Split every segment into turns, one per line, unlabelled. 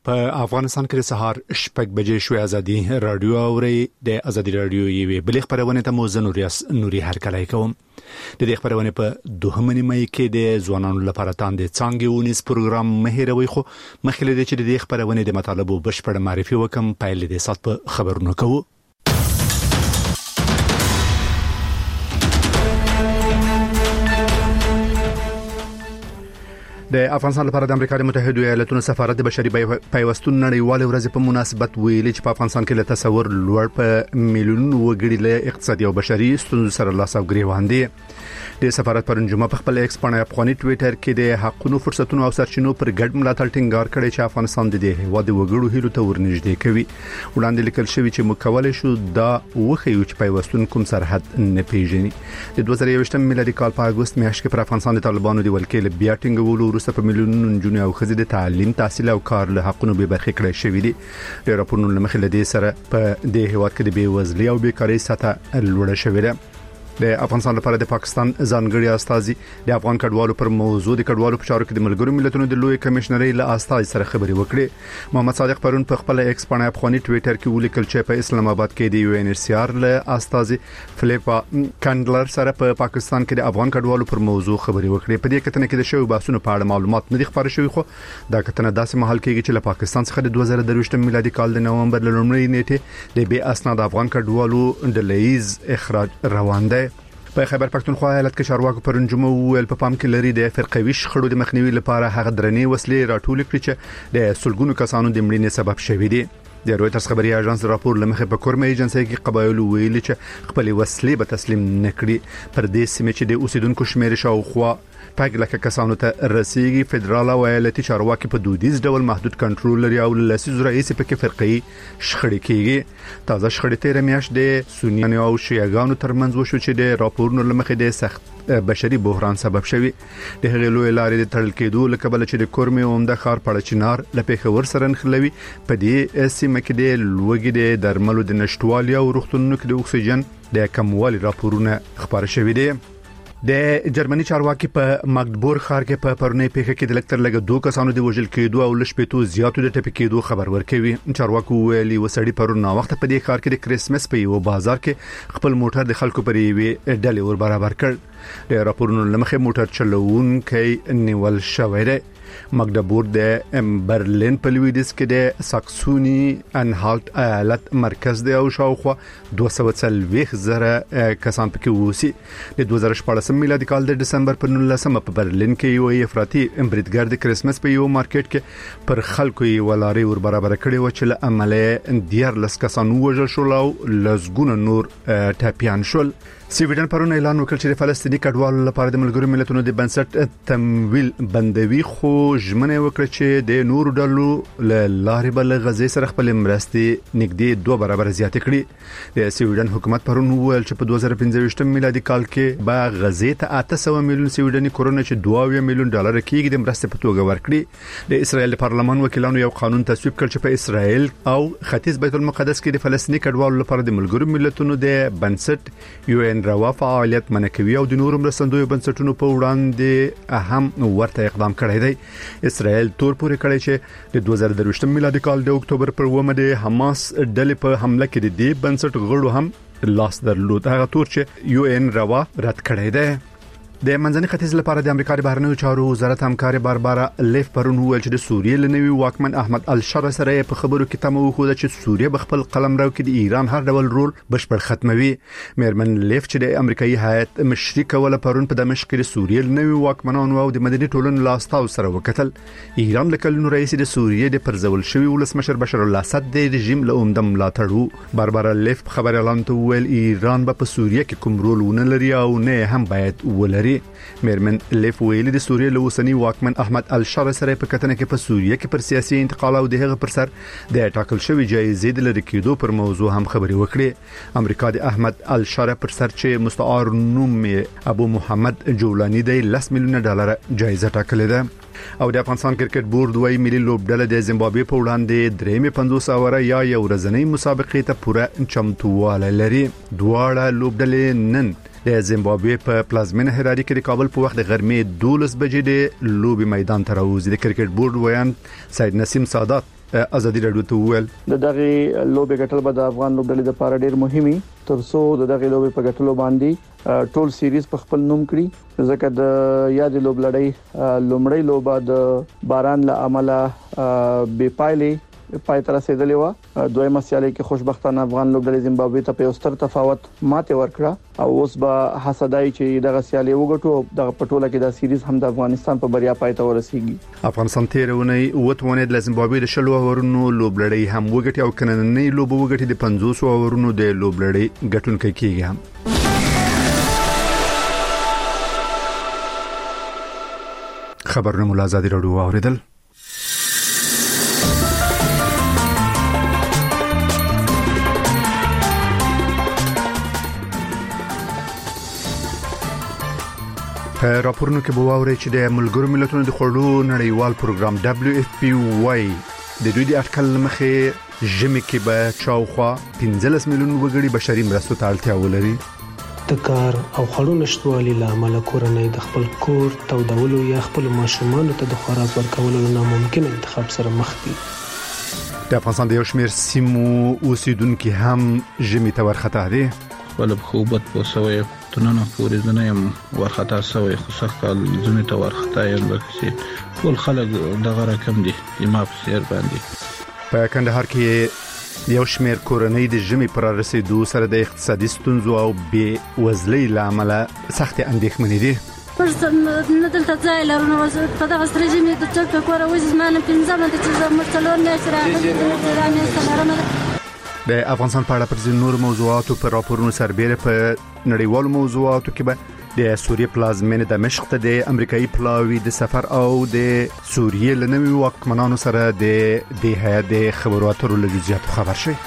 په افغانستان کې د سهار شپږ بجې شوې ازادي رادیو اوري د ازادي رادیو یوې بل خبرونه ته موزن نوري هرکلای کوم د دې خبرونه په دوهمه نیمه کې د ځوانانو لپاره تاند څنګه ونیس پروګرام مهیروي خو مخکې د چې د خبرونه د مطالبه بشپړ معرفي وکم پایل د سات په خبرونه کوو د افغانستان لپاره د امریکا متحده ایالاتونو سفارت د بشري پیوستون نړیوال ورځ په مناسبت ویلي چې په افغانستان کې له تصور لوړ په میلیونونو وګړي له اقتصادي او بشري ستونزو سره لاس او ګریوان دي د سفارت پرون جمعه په خپل ایکس باندې افغاني ټوئیټر کې د حقونو فرصتونو او سرچینو پر ګډ ملاتړ ټینګار کړی چې افغانستان د دې هیواد وګړو هیلو ته ورنږدې کوي وړاندې لیکل شوی چې مکول شو دا وخیو چې پیوستون کوم سرحد نه پیژني د 2021 میلادي کال په اگست میاشت کې پر افغانستان د طالبانو د ولکې له بیا ټینګولو وروسته په میلیونونو نجونې او ښځې د تعلیم تحصیل او کار له حقونو به برخه کړی شوی دي د راپورونو لمخې له دې سره په دې هیواد کې د بیوزلۍ او بیکاری سطح لوړه شوې ده د افغانستان لپاره د پاکستان ځانګړي استازي د افغان کډوالو پر موضوع د کډوالو په چارو کې د ملګرو ملتونو د لوی کمشنري له استازي سره خبري وکړي محمد صادق پرون په خپل ایکس باندې افغاني ټوئیټر کې ولیکل چې په اسلام آباد کې د یو ان ایچ سی آر له استازي فلیپا کانډلر سره په پاکستان کې د افغان کډوالو پر موضوع خبري وکړي په دې کتنه کې د شوی بحثونو په اړه معلومات نه دي خبر شوی خو دا کتنه داسې محل کېږي چې له پاکستان څخه د 2023 میلادي کال د نومبر لومړۍ نیټه د بي اسناد افغان کډوالو د لیز اخراج روان دی په خیبر پښتونخوا ایالت کې چارواکو پرون جمعه ویل په پام کې لري د فرقوي شخړو د مخنیوي لپاره هغه درنې وسلې راټول کړي چې د سلګونو کسانو د مړینې سبب شوي دي د رويټرز خبري اژانس راپور لمخه په کورمه ایجنسي کې قبایلو ویلي چې خپل وسلې به تسلیم نکړي پر دې سیمه چې د اوسیدونکو شمیر شاوخوا پګ لکه کسانو ته رسیدي فدرال او ایالتي چارواکي په دودیز ډول محدود کنټرول لري او لسیز رئیس په کې فرقي شخړې کیږي تازه شخړې تیر میاشت د سنیانو او شیعاګانو ترمنځ وشو چې د راپورونو لمخه د سخت بشري بحران سبب شوی د هغې لوی لارې د تړل کېدو لکه بل چې د کورمه عمده ښار پړچنار لپاره ور سره نخلوي په دې سیمه کې د لوګي د درملو د نشټوالي او روغتونونو کې د اکسیجن د کموالي راپورونه خبر شوی دي د جرمني چارواکي په ماګدبورګ ښار کې په پرونی پیښه کې د لکتر لګ دوه کسانو د وژل کېدو او لشپېتو زیاتو د ټپي کېدو خبر ورکوي چارواکو ویلي وسړي پرون نا وخت په دې ښار کې د کریسمس په یو بازار کې خپل موټر د خلکو پر یوې ډلې ور برابر کړ د راپورونو لمخې موټر چلوونکی نیول شوی دی ماګدبورګ د برلین په لویدیس کې د ساکسونی انهالت ایالت مرکز دی او شاوخوا 240 زره کسان پکې ووسی د 2014 میلادي کال د دسمبر په 19 په برلین کې یو افراطي امبریدګر د کریسمس په یو مارکیټ کې پر خلکو یې ولاري ور برابر کړي و چې له عمله ډیر لس کسان وژل شول او لزګونه نور ټاپیان شول سویډن پرون اعلان وکړ چې د فلسطیني کډوالو لپاره د ملګرو ملتونو د بنسټ تمویل بندوي خو ژمنه وکړه چې د نورو ډلو له لارې بل غزې سره خپل مرستې نږدې 2 برابر زیات کړي د سویډن حکومت پرون ویل چې په 2015 میلادي کال کې به غزې ته 800 میلیون سویډني کرونه چې 2 میلیون ډالر کېږي د مرستې په توګه ورکړي د اسرایل پارلمان وکیلانو یو قانون تصویب کړ چې په اسرایل او ختیځ بیت المقدس کې د فلسطیني کډوالو لپاره د ملګرو ملتونو د بنسټ یو روا فعالیت منکوي او د نورو مرستندوی بنسټونو په وړاندې اهم ورته اقدام کړی دی اسرائیل تور پورې کړی چې د 2023 میلادي کال د اکتوبر پر 1 د حماس ډلې په حمله کې د دې بنسټ غړو هم لاس درلود هغه تور چې یو ان روا رد کړی دی د منځني ختیځ لپاره د امریکا د بهرنیو چارو وزارت همکار باربارا لیف پرون ویل چې د سوریې لنوي واکمن احمد الشر سره په خبرو کې تمو خو چې سوریه بخپل قلمرو کې د ایران هر ډول رول بشپړ ختموي مېرمن لیف چې د امریکایي هیئت مشري کوله پرون په دمشق کې د سوریې لنوي واکمنانو او د مدني ټولنې لاستاو سره وکتل ایران لکلنو رئیس د سوریې د پرځول شوی ولسمشر بشار الاسد د رژیم له عمده ملاتړو باربارا لیف خبر اعلان ته ویل ایران به په سوریه کې کوم رول ونه لري او نه هم باید ولري مېرمن لیف ویلي د سوریې له اوسنی واکمن احمد الشر سره په کتنه کې په سوریه کې پر سیاسي انتقال او د هغه پر سر د ټاکل شوی جایزې د لری کېدو پر موضوع هم خبري وکړي امریکا د احمد الشر پر سر چې مستعار نوم ابو محمد جولانی د 10 میلیون ډالر جایزه ټاکلې ده او د افغانستان کرکټ بورډ وایي ملي لوبډله د زیمبابوې په وړاندې درېمه 50 اوره یا یو ورځنۍ مسابقې ته پوره چمتواله لري دواړه لوبډلې نن د زیمبابوې په پلازمینه هراري کې د کابل په وخت د غرمې 12 بجې د لوبي میدان ته راوځي د کرکټ بورډ ویان سید نسیم سادات ازادي رادیو ته وویل
دغه لوبې ګټل به د افغان لوبډلې لپاره ډېر مهمي ترڅو دغه لوبې په ګټلو باندې ټول سیریز په خپل نوم کړي ځکه د یاد لوبلړۍ لومړی لوبه د باران له امله بې پایلې پای تر رسیدلې و دویمه سیالي کې خوشبختانه افغان لوبډلې زیمبابوې ته په ستر تفاوت ماته ورکړه او اوس به حسدای چې دغه سیالي وګټو دغه پټوله کې د سیریز هم د افغانستان په بریا پای ته ورسیږي
افغانستان تیرونه وټونه د زیمبابوې د شلو اورونو لوبلړۍ هم وګټي او کنننې لوب وګټي د 500 اورونو د لوبلړۍ ګټونکي کیږي هم خبرونه مول ازادي رادیو اوریدل په راپورونو کې بووري چې د ملګرو ملتونو د خړلو نړیوال پروګرام WFP وايي د دوی د اټکل مخې ژمي کې به چاوخوا 15 میلیون وګړي بشري مرستو ته اړتیا ولري
د کار او خړو نشټوالي لامل کورنۍ د خپل کور تودولو یا خپل ماشومان ته د خوراک ورکولو ناممکن انتخاب سره مخ دي
د افغانستان د یو شمېر سیمو اوسیدونکو هم ژمي ته ورخطا دي
ول خوبت په سوې تنه پورې زنیم ورخطا سوې خو سخت ژمي ته ورخطا یم بکسي ټول خلک دغه رقم دي ما په سیر باندې
په کندهار کې یو شمېر کورنۍ د ژمي پر رسیدو سره د اقتصادي ستونزو او بې وزلۍ لامل سخت اندېښمنې دي
پرسن ندلته ځای لرونه په دغه سترې ژمي د څوک کور وځي مانه 15 منټه چې مرتلون نه سره راځي
د افغانستان په اړه پر نور موضوعاتو پر راپورونو سربېره په نړیوالو موضوعاتو کې به د سوریې پلازمینه دمشق ته د امریکایي پلاوی د سفر او د سوریې لنوي واکمنانو سره د هيئت د خبرو اترو له جزئیاتو خبر شي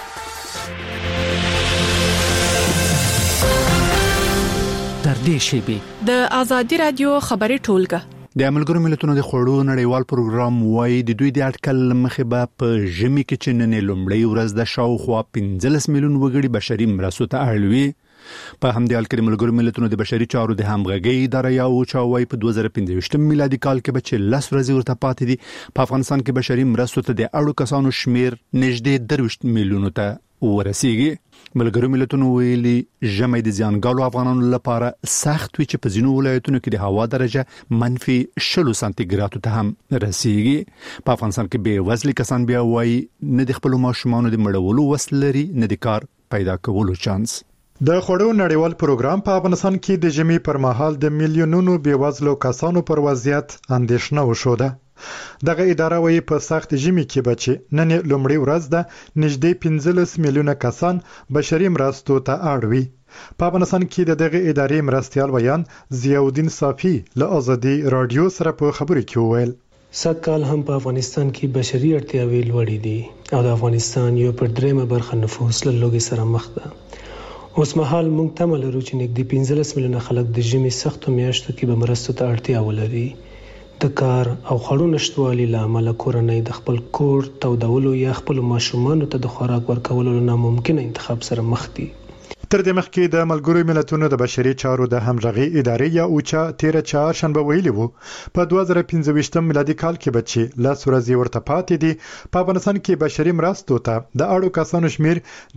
در دې شی به د ازادي رادیو خبري ټولګه
د ملګرو ملتونو د خړو نړیوال پروګرام وايي د دوی د اټکل مخې به په ژمي کې چې نن لومړی ورځ د شاوخوا 15 میلیون وګړي بشري مرستو ته اړوي په همدې حال کې ملګرو ملتونو د بشري چارو د همغږي ادارې او چاوي په 2015 میلادي کال کې به 10 ورځې ورته پاتې دي په افغانستان کې بشري مرستو ته د اړو کسانو شمیر نږدې 30 میلیونو ته ورسیږي ملګرو ملتونو ویلي ژمي د زیانګالو افغانانو لپاره سخت وي چې په ځینو ولایتونو کې د هوا درجه -60 سانتیګراد ته هم رسیږي په افغانستان کې به وزلي کسان بیا وایي نه د خپل ماشومان د مړولو وسلري نه د کار پیدا کولو چانس
د خړو نړیوال پروګرام په افغانستان کې د ژمي پر مهال د میلیونونو بیوزلو کسانو پر وضعیت اندېښنه وشوده دغه اداره وايي په سخت ژمي کې بچي نن لومړی ورځ ده نږدې 15 میلیونه کسان بشري مرستو ته اړوي په افغانستان کې دغه ادارې مرستيال ویان ضیاءالدین صافی له ازادي رادیو سره په خبرو کې وویل
سکهال هم په افغانستان کې بشري اړتیاوې لوړې دي او د افغانستان یو پر درېمه برخه نفوس له لوګي سره مخ ده اوس مهال موږ تمه لرو چې نږدې 15 میلیونه خلک د ژمي سختو میاشتو کې به مرستو ته اړتیا ولري د کار او خړو نشټوالي لامل کورنۍ د خپل کور تودولو یا خپل ماشومان ته د خوراک ورکولو ناممکن انتخاب سره مخ دي
تر دې مخکې د ملګرو ملتونو د بشري چارو د همغږي ادارې یا اوچا 13 شنبه ویلي وو په 2015 میلادي کال کې بچي لاس ورځې ورته پاتې دي په افغانستان کې بشري مرستو ته د اړو کسانو شمیر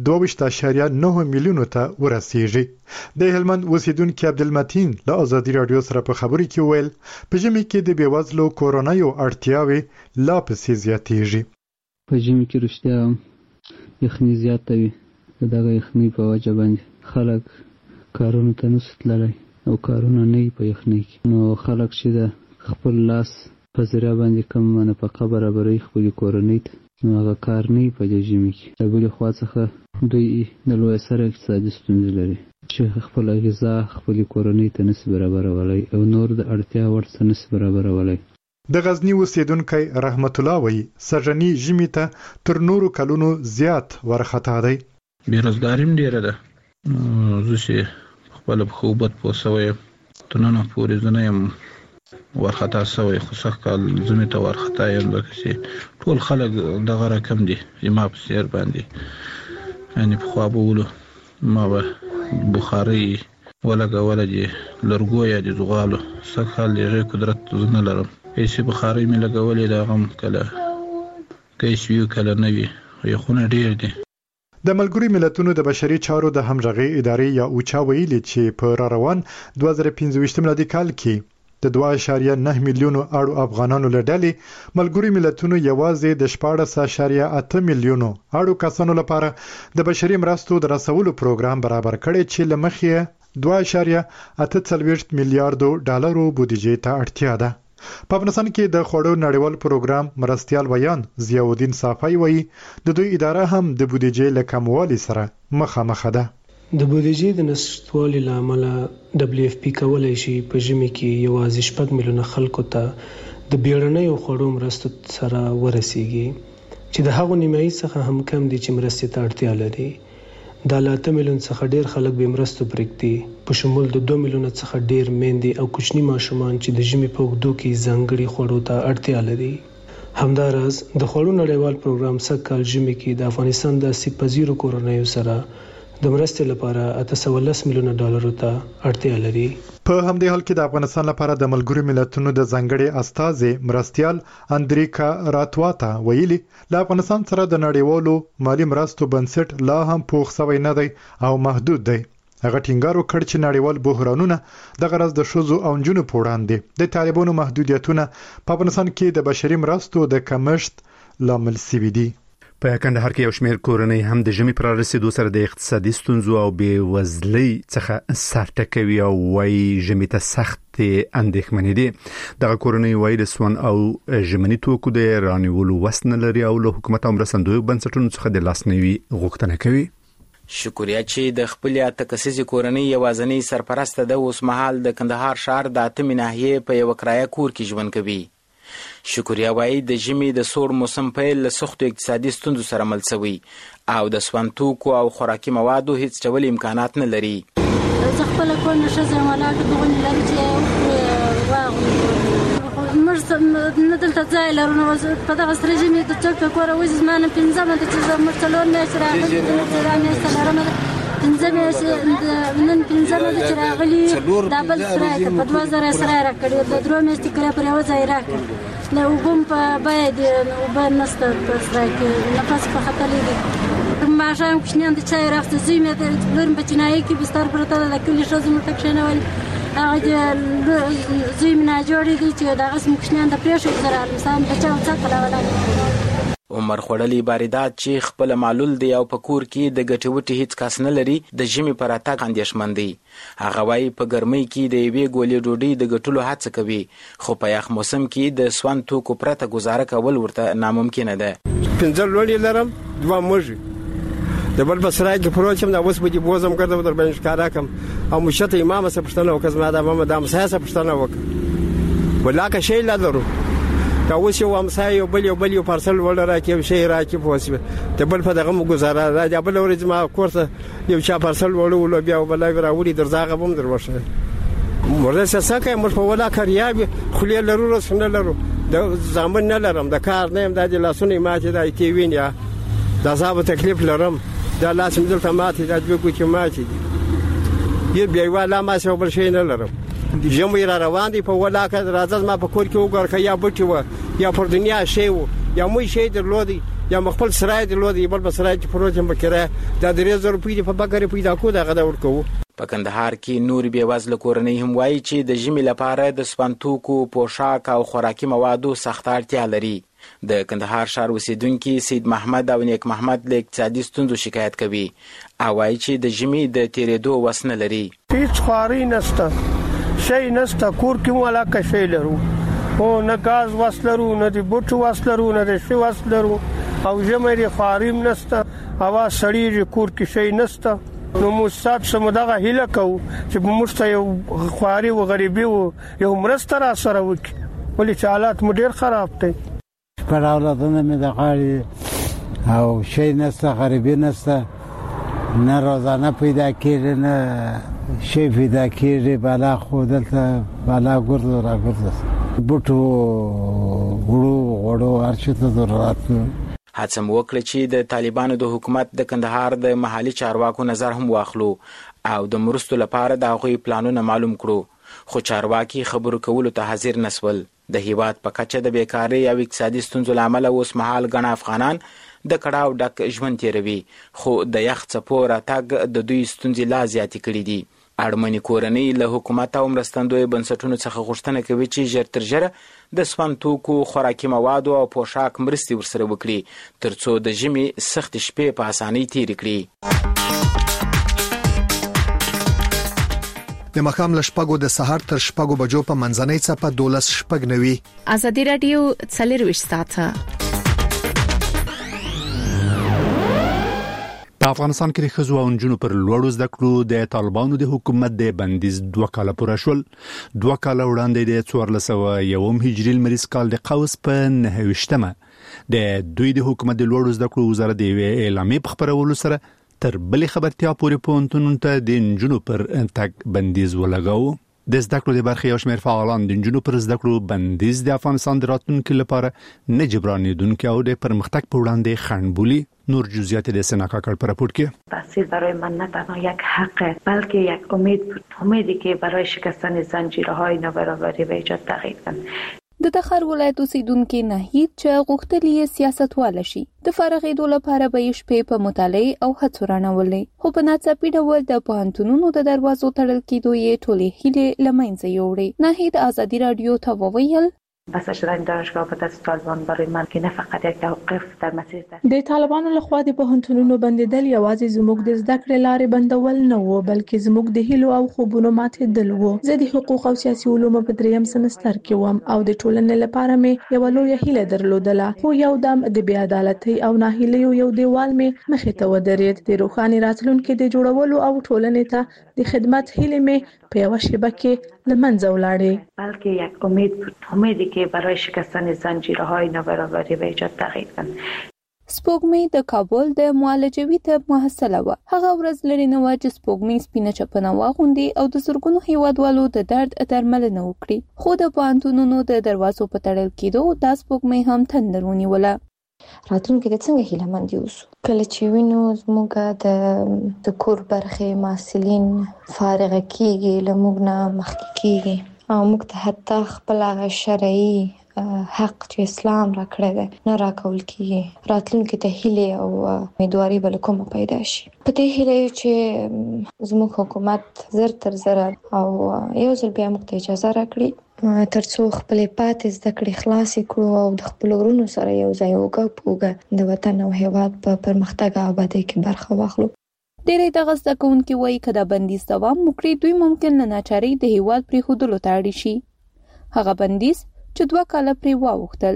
22.9 میلیونو ته ورسیږي د هلمند اوسیدونکو عبدالمتین له ازادي رادیو سره په خبرو کې ویل په ژمي کې د بیوزلو کورونایو اړتیاوې لا پسې زیاتېږي
په ژمي کې رښتیا یخني زیاته وي دغه یخني په وجه باندې خلک کارونو ته نشي تللی او کارونه نه په یخني کې نو خلک چې د خپل لاس په ذریعہ باندې کوم نفقه برابرۍ خپل کورنۍ ته نو هغه کار نه په ژمي کې د بل خوا څخه دوی د لوی سره اقتصادي ستونزې لري چې خپل غذا خپل کورنۍ ته نشي برابرولای او نور د اړتیا ورته نشي برابرولای
د غزنی اوسیدونکو رحمت الله وایي سرجنی ژمي ته تر نورو کلونو زیات ورخطا دی
بیروزګاریم ډیره ده زه چې خپل خوبت په سوې تنه پورې زنیم ورخطا سوې خو سخت ژمي ته ورخطا یم بکسي ټول خلک دغه رقم دي ما په سیر باندې یعنی په خوا بولو ما به بخاري ولګول دي لرګو یا د زغالو سخت لري قدرت نه لرم هیڅ بخاري مې لګولې دا غم کله کیسوي کله نه وي یو خونه ډیر دي.
د ملګري ملتونو د بشري چارو د همغږي ادارې یا اوچا ویلي چې په روان 2025 میلادي کال کې د 2.9 میلیونو اړو افغانانو لړلې ملګري ملتونو یوازې د 14.8 میلیونو اړو کسانو لپاره د بشري مرستو د رسولو پروګرام برابر کړي چې لمخې 2.48 میلیارډ ډالرو بودیجې ته اړتیا ده. په افغانستان کې د خوړو نړیوال پروګرام مرستيال ویان ضیاء الدین صافی وایي د دوی اداره هم د بودیجې له کموالي سره مخامخ ده.
د بودیجې د نشټوالي لامل WFP کولای شي په ژمي کې یوازې 6 میلیونه خلکو ته د بیړنیو خوړو مرستو سره ورسیږي چې د هغو نیمایي څخه هم کم دي چې مرستې ته اړتیا لري. د 8 میلیون څخه ډیر خلک به مرستو پرېږدي په شمول د 2 میلیونه څخه ډیر میندې او کوچني ماشومان چې د ژمي په اوږدو کې ځانګړي خوړو ته اړتیا لري. همداراز د خوړو نړیوال پروګرام سږکال ژمي کې د افغانستان د 80% کورنیو سره د مرستې لپاره 810 میلیونه ډالرو ته اړتیا لري.
په همدې حال کې د افغانستان لپاره د ملګرو ملتونو د ځانګړي استازي مرستيال اندریکا راتواتا ویلي له افغانستان سره د نړیوالو مالی مرستو بنسټ لا هم پوښ سوی نه دی او محدود دی. هغه ټینګار وکړ چې نړیوال بحرانونه د غرض د شوزو او جنونو په وړاندې د طالبانو محدودیتونه په افغانستان کې د بشري مرستو د کمښت لامل شوي دي.
په کندهار کې یو شمېر کورنۍ هم د ژمي پر رسیدو سره د اقتصادي ستونزو او بېوزلۍ څخه سر ټکوي او وايي ژمي ته سخت اندېښمنې دي. دغه کورنۍ وايي د سون او ژمني توکو د رانیولو وس نه لري او له حکومت او مرستندویو بنسټونو څخه د لاسنیوي غوښتنه کوي.
شکریا چې د خپل تکسیزي کورنۍ یوازنۍ سرپرسته د اوس مهال د کندهار ښار د 8 ناحیه په یو کرایه کور کې ژوند کوي. شکریا وايي د ژمي د سوړ موسم پیل له سختو اقتصادي ستونزو سره مل شوی او د سون توکو او خوراکي موادو هیڅ ډول امکانات نه لري.
زه خپل کور نشه زم ولاړ دغه لري چې واغ مرسم نه دلته ځای لرونه په دغه سره ژمي د څوک په کور وځي زمانه 15 منټه چې زه مرتلون نه سره راغلی پنځه مې نن 15 منټه چې راغلی دا بل سره په 2000 سره راکړی د درو میاشتې کړه پر یو ځای راکړ نو وبم په باید وبن نست په سره کې نفس په خطر لري ما شام کښنان د چای راخته زیمه د لرم په چنای کې بستر پرته د کلی شوز متکشنه ول هغه زیمه جوړې دي چې دا اسم کښنان د پرېښو سره انسان په چا وڅکلا ولا
عمر خړلې باریدات چې خپل معلول دی او په کور کې د ګټوټي هیڅ کس نه لري د ژمي پر اتاق اندیشمن دی. هغه وايي په ګرمۍ کې د یوې ګولې ډوډۍ د ګټلو هڅه کوي خو په یخ موسم کې د سون توکو پرته گزاره کول ورته ناممکن ده.
15 لولې لرم 2 موږ د بل بسرای کې پروچم دا اوس به بوزم کړم در باندې ښکارا کوم او مشته امام سره پښتنه وکړم دا ماما د امسایه پښتنه وکړه ولاکه شی لا درو دا اوس یو امسایه یو بل یو پارسل ولر راکې شی راکې پوسبه ته بل په دغه گزاره را دی بل ورځ ما کورته یو چا پارسل ولول بیا بل راوړي درځاغه بم دروشه ورته سکه مر په ولا کاریاب خلیه لرو رسنه لرو د زامن نه لرم د کار نه د لاسونه ماته د تی وینیا دا صاحب تکلیف لرم دا لازم دلته ماته د بګو چې ماته یی بیا ولا ما څه بل شي نه لرم ژمي را روان دي په ولا کې راځم ما په کور کې وګور یا بچو یا پر دنیا شی وو یا مو شی درلودي یا مخبل سرای درلودي بل بسرای چې پروژه مکره دا 3000 روپۍ په بګره پیدا کو دا غدا ورکو.
په کندهار کې نور بېوزله کورنۍ هم وایي چې د ژمي لپاره د سپنتوکو پوشاک او خوراکي موادو سخت اړتیا لري. د کندهار ښار اوسیدونکي سید محمد او نیک محمد له اقتصادي ستونزو شکایت کوي او وایي چې د ژمي د تیرېدو وس نه لري.
هیڅ خواري نشته شي نشته کور کې ولا کشي لرو او نه غاز وسلرو نه د بوټو وسلرو نه د شي وسلرو او ژمي خواریم نشته هوا سړی کور کې شي نشته نو موږ سم دغه هیله کوو چې موږ ته یو خواري او غریبي او یو مرسته را سره وکړي ولې چې حالات مو ډیر خراب دي
پر اولادونه مې د غاړي او شي نشته غریبي نشته نه روزانه پیدا کېږي نه شي پیدا کېږي بالا خو دلته بالا ګرځو را ګرځو بوټو غړو هرڅه ته ضرورت
هڅه وکړه چې د طالبانو د حکومت د کندهار د محلي چارواکو نظر هم واخلو او د مرستو لپاره د هغوی پلانونه معلوم کړو خو چارواکي خبرو کولو ته حاضر نسول. د هیواد په کچه د بیکاری او اقتصادي ستونزو لامل اوس مهال ګڼ افغانان د کړاو ډک ژوند تیروي، خو د یخ څپو راتګ د دوی ستونزې لا زیاتې کړي دي. اړمنې کورنۍ له حکومت او مرستندویه بنسټونو څخه غوښتنه کوي چې ژر تر ژره د سون توکو، خوراکي موادو او پوشاک مرستې ورسره وکړي ترڅو د ژمي سخت شپې په اسانۍ تېرې کړي.
د مخام له شپږو د سهار تر شپږو بجو په منځنۍ څپه 12:09.
ازادي رادیو 24 ساعته.
په افغانستان کې د ښځو او نجونو پر لوړو زده کړو د طالبانو د حکومت د بندیز 2 کاله پوره شول. 2 کاله وړاندې د 1401 هجري لمریز کال د قوس په 9مه د دوی د حکومت د لوړو زده کړو وزارت د اعلامیې په خبرولو سره تر بلې خبرتیا پورې پوهنتونونو ته د نجونو پر تګ بندیز ولګاوه. د زده کړو د برخې یو شمېر فعالان د نجونو پر زده کړو بندیز د افغانستان د راتلونکي لپاره نه جبرانېدونکي او د پرمختګ په وړاندې خنډ بولي. نور جزئیات د سناکا کار پر راپورت کې
تحصیل برای من نه تنها یک حق بلکه یک امید بود، امیدی که برای شکستن زنجیرهای نابرابری و ایجاد تغییر کنند.
د تخار ولایت اوسیدونکو ناهید چې غوښتلې سیاستواله شي د فارغېدو لپاره به یې شپې په مطالعه او هڅو رانولې، خو په ناڅاپي ډول د پوهنتونونو د دروازو تړل کېدو یې ټولې هیلې له منځه یوړې. ناهید ازادي رادیو ته وویل
بسته شدن دانشگاه به دست طالبان برای من که نه فقط یک توقف در مسیر ده.
د طالبانو لخوا د پوهنتونونو بندیدل یوازې زموږ د زده کړې لارې بندول نه وو، بلکې زموږ د هیلو او خوبونو ماتېدل وو. زه د حقوق او سیاسي علومو په 3م سمستر کې وم او د ټولنې لپاره مې یو لوی هیله درلودله، خو یو دم د بې عدالتۍ او ناهیلیو یو دیوال مې مخې ته ودرېد. د روښانه راتلونکي د جوړولو او ټولنې ته د خدمت هیله مې په یو شیبه کې لمنځه ولاړې.
بلکه یک امید بود، امیدی که برای شکستن زنجیرهای نابرابری و ایجاد تغییر کنند.
سپوږمۍ د کابل د معالجوي طب محصله وه. هغه ورځ لري نه و چې سپوږمۍ سپینه چپنه واغوندي او د زرګونو هیوادوالو د درد درملنه وکړي، خو د پوهنتونونو د دروازو په تړل کېدو دا سپوږمۍ هم تندر ونیوله.
راتلونکي د څنګه هیلهمند اوسو کله چې وینو زموږ د کور برخې محصلین فارغ کیږي، له موږ نه مخکې کیږي او موږ ته حتی خپل هغه شرعي حق چې اسلام را کړی دی نه راکول کیږي. راتلونکي ته هیله او امیدواري به له کومه پیدا شي. په دې هیله چې زموږ حکومت زر تر زر او یو ځل بیا موږ ته اجازه راکړي ترڅو خپل پاتې زده کړې خلاصې کړو او د خپل ورونو سره یو ځای وګورو د وطن او هیواد په پرمختګ او آبادۍ کې برخه واخلو.
ډېری دغه زده کوونکي وایي که دا بندیز دوام وکړي دوی ممکن له ناچارۍ د هیواد پرېښودلو ته اړ شي. هغه بندیز چې 2 کاله پرې واوښتل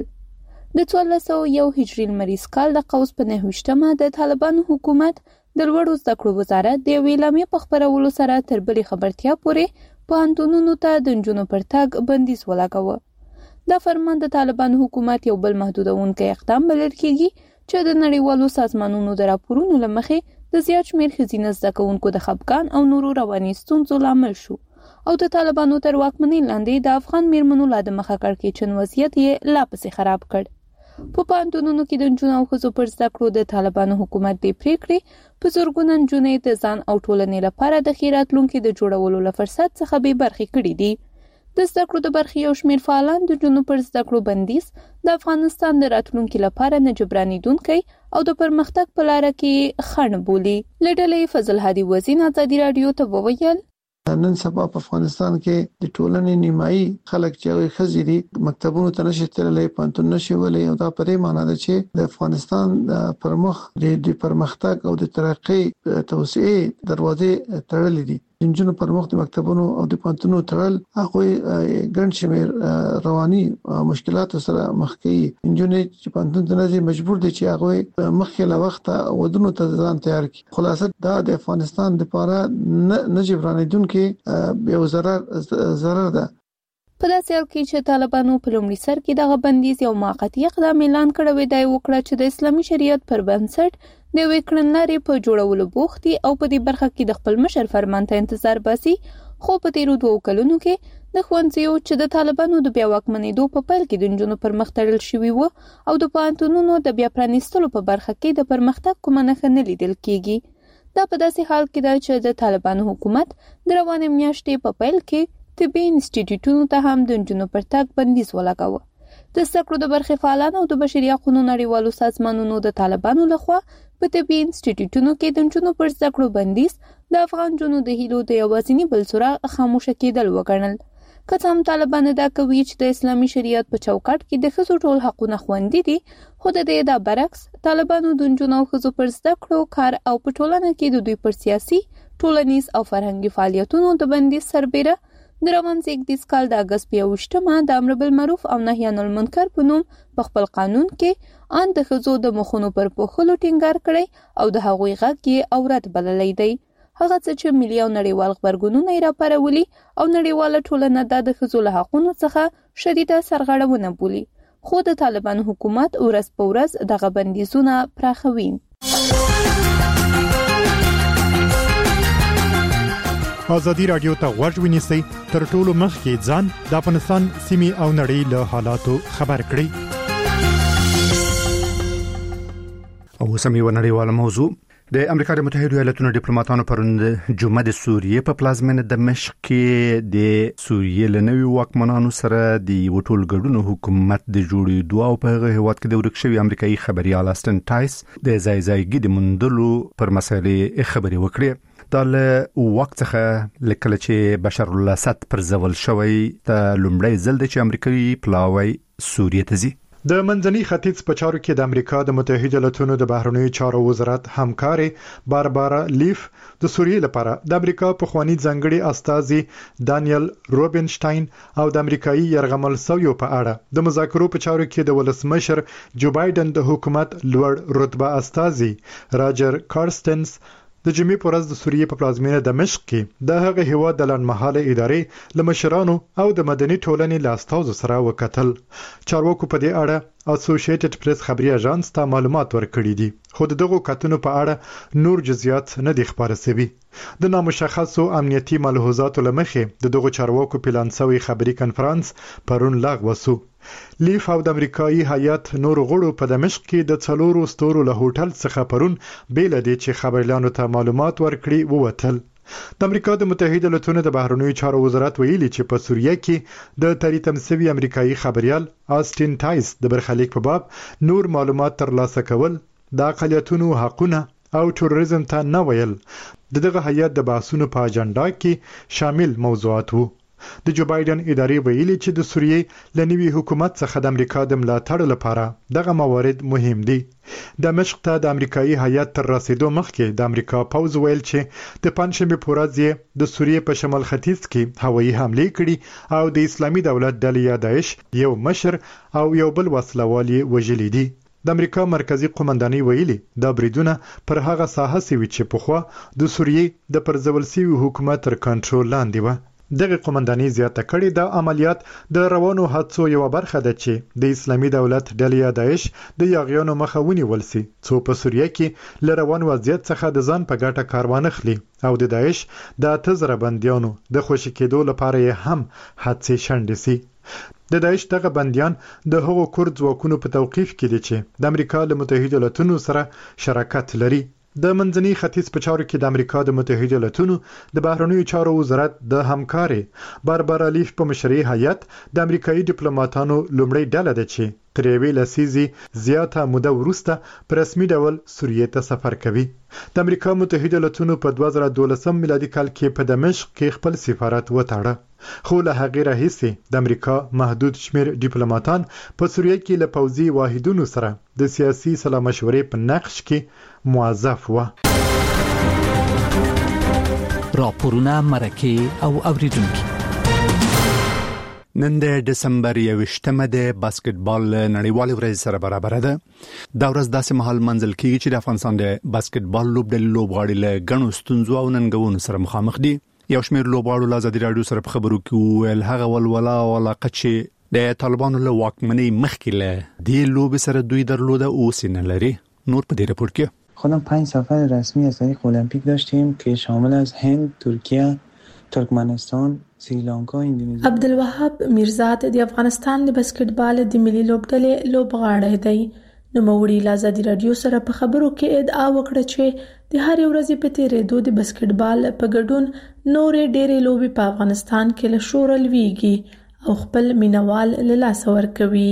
د 1401 هجري لمریز کال د قوس په 9مه د طالبانو حکومت د لوړو زده کړو وزارت د یوې اعلامیې په خپرولو سره تر بلې خبرتیا پورې پوهنتونونو ته د نجونو پر تګ بندیز ولګاوه. دا فرمان د طالبانو حکومت یو بل محدودونکی اقدام بلل کېږي چې د نړیوالو سازمانونو د راپورونو له مخې د زیات شمېر ښځینه زده کوونکو د خپګان او نورو رواني ستونزو لامل شو او د طالبانو تر واکمنۍ لاندې د افغان میرمنو لا د مخه کړکېچن وضعیت یې لا پسې خراب کړ. په پوهنتونونو کې د نجونو او ښځو پر زده کړو د طالبانو حکومت د پریکړې په زرګونه نجونې د ځان او ټولنې لپاره د ښې راتلونکي د جوړولو له فرصت څخه بې برخې کړي دي. د زده کړو د برخې یو شمېر فعالان د نجونو پر زده کړو بندیز د افغانستان د راتلونکي لپاره نه جبرانېدونکی او د پرمختګ په لاره کې خنډ بولي. له ډلې فضل هادي وزین ازادي رادیو ته وویل
نن سبا په افغانستان کې د ټولنې نیمایي خلک چې خزي دي مکتبونو ته نشي تللی، پانتون نشي ولی، او دا په دې معنی ده چې د افغانستان پرمخ د پرمختګ او د ترقۍ توسعې دروازې تړلې دي. انجنونو پرمخ د مکتبونو او د پانتونو تړل هغه ګڼ شمېر رواني مشکلات سره مخ کوي. انجنونو چې پانتون ته نه مجبور دي چې هغه مخکې له وخته ودونو ته ځان تیار کړي. خلاصه دا د افغانستان لپاره نه جبرانېدونکي یو ضرر ده.
په داسې حال کې چې طالبانو په لومړي سر کې دغه بندیز یو موقتي اقدام اعلان کړی دی وکړه چې د اسلامي شریعت پر بنسټ د یوې کړنلارې په جوړولو بوخت دي او په دې برخه کې د خپل مشر فرمان ته انتظار باسي، خو په تیرو 2 کلونو کې د ښوونځیو چې د طالبانو د بیا واکمنېدو په پیل کې د نجونو پر مخ تړل شوي وو او د پوهنتونونو د بیا پرانیستلو په برخه کې د پرمختګ کومه نښه نه لیدل کېږي. دا په داسې حال کې ده چې د طالبانو حکومت د روانې میاشتې په پیل کې طبي انسټیټیوټونو ته هم د نجونو پر تګ بندیز ولګاوه. د زده کړو د برخې فعالانو او د بشري حقوقو نړیوالو سازمانونو د طالبانو لخوا په طبي انسټیټیوټونو کې د نجونو پر زده کړو بندیز د افغان نجونو د هیلو د یوازینی بل څراغ خاموشه کېدل وګڼل. که څه هم طالبان دا کوي چې د اسلامي شریعت په چوکاټ کې د ښځو ټول حقونه خوندي دي، خو د دې دا برعکس طالبانو د نجونو او ښځو پر زده کړو، کار او په ټولنه کې د دوی پر سیاسي، ټولنیز او فرهنګي فعالیتونو د بندیز سربیره د روان زېږدیز کال د اګست په 28 د امر بالمعروف او نهي عن المنکر په نوم په خپل قانون کې ان د ښځو د مخونو پر پوښلو ټینګار کړی او د هغوی غږ یې عورت بللی دی. هغه څه چې ملي او نړیوال غبرګونونه یې راپارولي او نړیواله ټولنه د ښځو له حقونو څخه شدیده سرغړونه بولي، خو د طالبان حکومت ورځ په ورځ دغه بندیزونه پراخوي.
ازادي راډیو ته غوږ ونیسئ، تر ټولو مخکې ځان د افغانستان سیمې او نړۍ له حالاتو خبر کړئ.
او سمې ونړیواله موضوع د امریکا د متحده ایالاتونو ډیپلوماټانو پرون جمعه د سوریې په پلازمینه دمشق کې د سوریې لنوي واکمنانو سره د وټول ګډون حکومت د جوړېدو او په هغه هیواد کې د ورکشوي امریکایي خبريال آستن ټایس د ځای د مندلو پر مسایلې خبري وکړي. دا له وخت څخه لکه چې بشار الاسد پر ځول شوی ته لومړی ځل د امریکایي پلاوی سوریې ته ځي.
د منځني ختیځ په چارو کې د امریکا د متحده ایالاتونو د بهرنیو چارو وزارت همکاري باربارا لیف د سوریې لپاره د امریکا په خواني ځنګړي استاذي دانیل روبنشتاین او د امریکایي يرغمل سویو په اړه د مذاکرو په چارو کې د ولسمشر جو بایدن د حکومت لوړ رتبه استاذي راجر کارستنس د جمعې په ورځ د سوریې په پلازمینه دمشق کې د هغه هیواد د لنډمهاله ادارې لمشرانو او د مدني ټولنې لاستاوزو سره وکتل. چارواکو په دې اړه اسوسییټډ پریس خبري اژانس ته معلومات ورکړي دي، خو دغه کتنو په اړه نور جزئیات نه دي خبره شوي. د نامشخصو امنیتي ملحوظاتو لمخې دغه چارواکو پلان شوی خبري کانفرنس پرون لغوه شو. لیف او د امریکایي هیئت نور غړو په دمشق کې د څلورو ستورو له هوټل څخه پرون بیل دي چې خبريالانو ته معلومات ورکړي ووتل. د امریکا د متحده ایالاتونو د بهرنیو چارو وزارت ویلي چې په سوریه کې د تریتم سوي امریکایي خبريال آستن ټایس د برخلیک په باب نور معلومات ترلاسه کول د اقلیتونو حقونه او تروریزم ته نه ویل دغه هیئت د بحثونو په اجنډا کې شامل موضوعات وو. د جو بایدن ادارې ویلي چې د سوریې لنوي حکومت څخه د امریکا د ملاتړ لپاره دغه موارد مهم دي. دمشق ته د امریکایي هیئت تر رسیدو مخکې د امریکا پوز ویل چې د پنځمې په ورځ د سوریې په شمال ختیځ کې هوایي حمله کړې او د اسلامي دولت ډلې یا داعش یو مشر او یو بل وسلوال وژلي دي. د امریکا مرکزی قومندانۍ ویلي دا بریدونه پر هغه ساحه سوي چې پخوا د سوریې د پرځول سوي حکومت تر کنټرول لاندې و. دغه قومندانۍ زیاته کړې د عملیات د روانو حادثو یو برخه ده چې د اسلامي دولت ډلې داعش د یاغیانو مخه ونیول سي څو په سوریه کې ل روان وضعیت څخه د ځان په ګټه کاروان اخلي او د داعش د 8000 بنديانو د خوشی کېدو لپاره یې هم حادثه شنډ سي. د داعش دغه بنديان د هغو کورد ځواکونو په توقيف کې دي چې د امریکا د متحده ایالاتونو سره شراکت لري. د منځني ختیځ په چارو کې د امریکا د متحده ایالاتونو د بهرنیو چارو وزارت د همکاري باربارا لیف په مشرۍ هیئت د امریکایي ډیپلوماټانو لومړی ډله ده چې تر یوې لسیزې زیاته موده وروسته په رسمي ډول سوریې ته سفر کوي. د امریکا متحده ایالاتونو په 2012 میلادي کال کې په دمشق کې خپل سفارت وتاړه، خو له هغې راهیسې د امریکا محدود شمیر ډیپلوماټان په سوریه کې له پوځي واحدونو سره د سیاسي سلا مشورې په نقش کې موظف و.
راپورونه مرکه او اوریدونکو
نن د دسمبر 21مه د باسکټبال نړیوال ورځ سره برابر ده. دا ورځ داسې مهال منځل کیږي چې د افغانستان د باسکټبال لوبډلې لوبغاړي له غنو ستونزو او ننګونو سره مخامخ دي. یو شمېر لوبغاړو له ازادي راډیو سره په خبرو کې ویل هغه ولولا او علاقه چې د طالبانو له واکمنۍ مخکې له دې لوب سره دوی درلوده او سینه لري. نور په دې رپورت کې
خودم 5 سفر رسمی از طریق المپیک داشتیم که شامل از هند، ترکیه، ترکمنستان، سریلانکا، اندونیزیا.
عبدالوهاب میرزاد د افغانستان د باسکټبال د ملي لوبډلې لوبغاړی دی. نوموړي له ازادي رادیو سره په خبرو کې ادعا وکړه چې د هرې ورځې په تیریدو د بسکټبال په ګډون نورې ډېرې لوبې په افغانستان کې له شوره لویږي او خپل مینوال له لاسه ورکوي.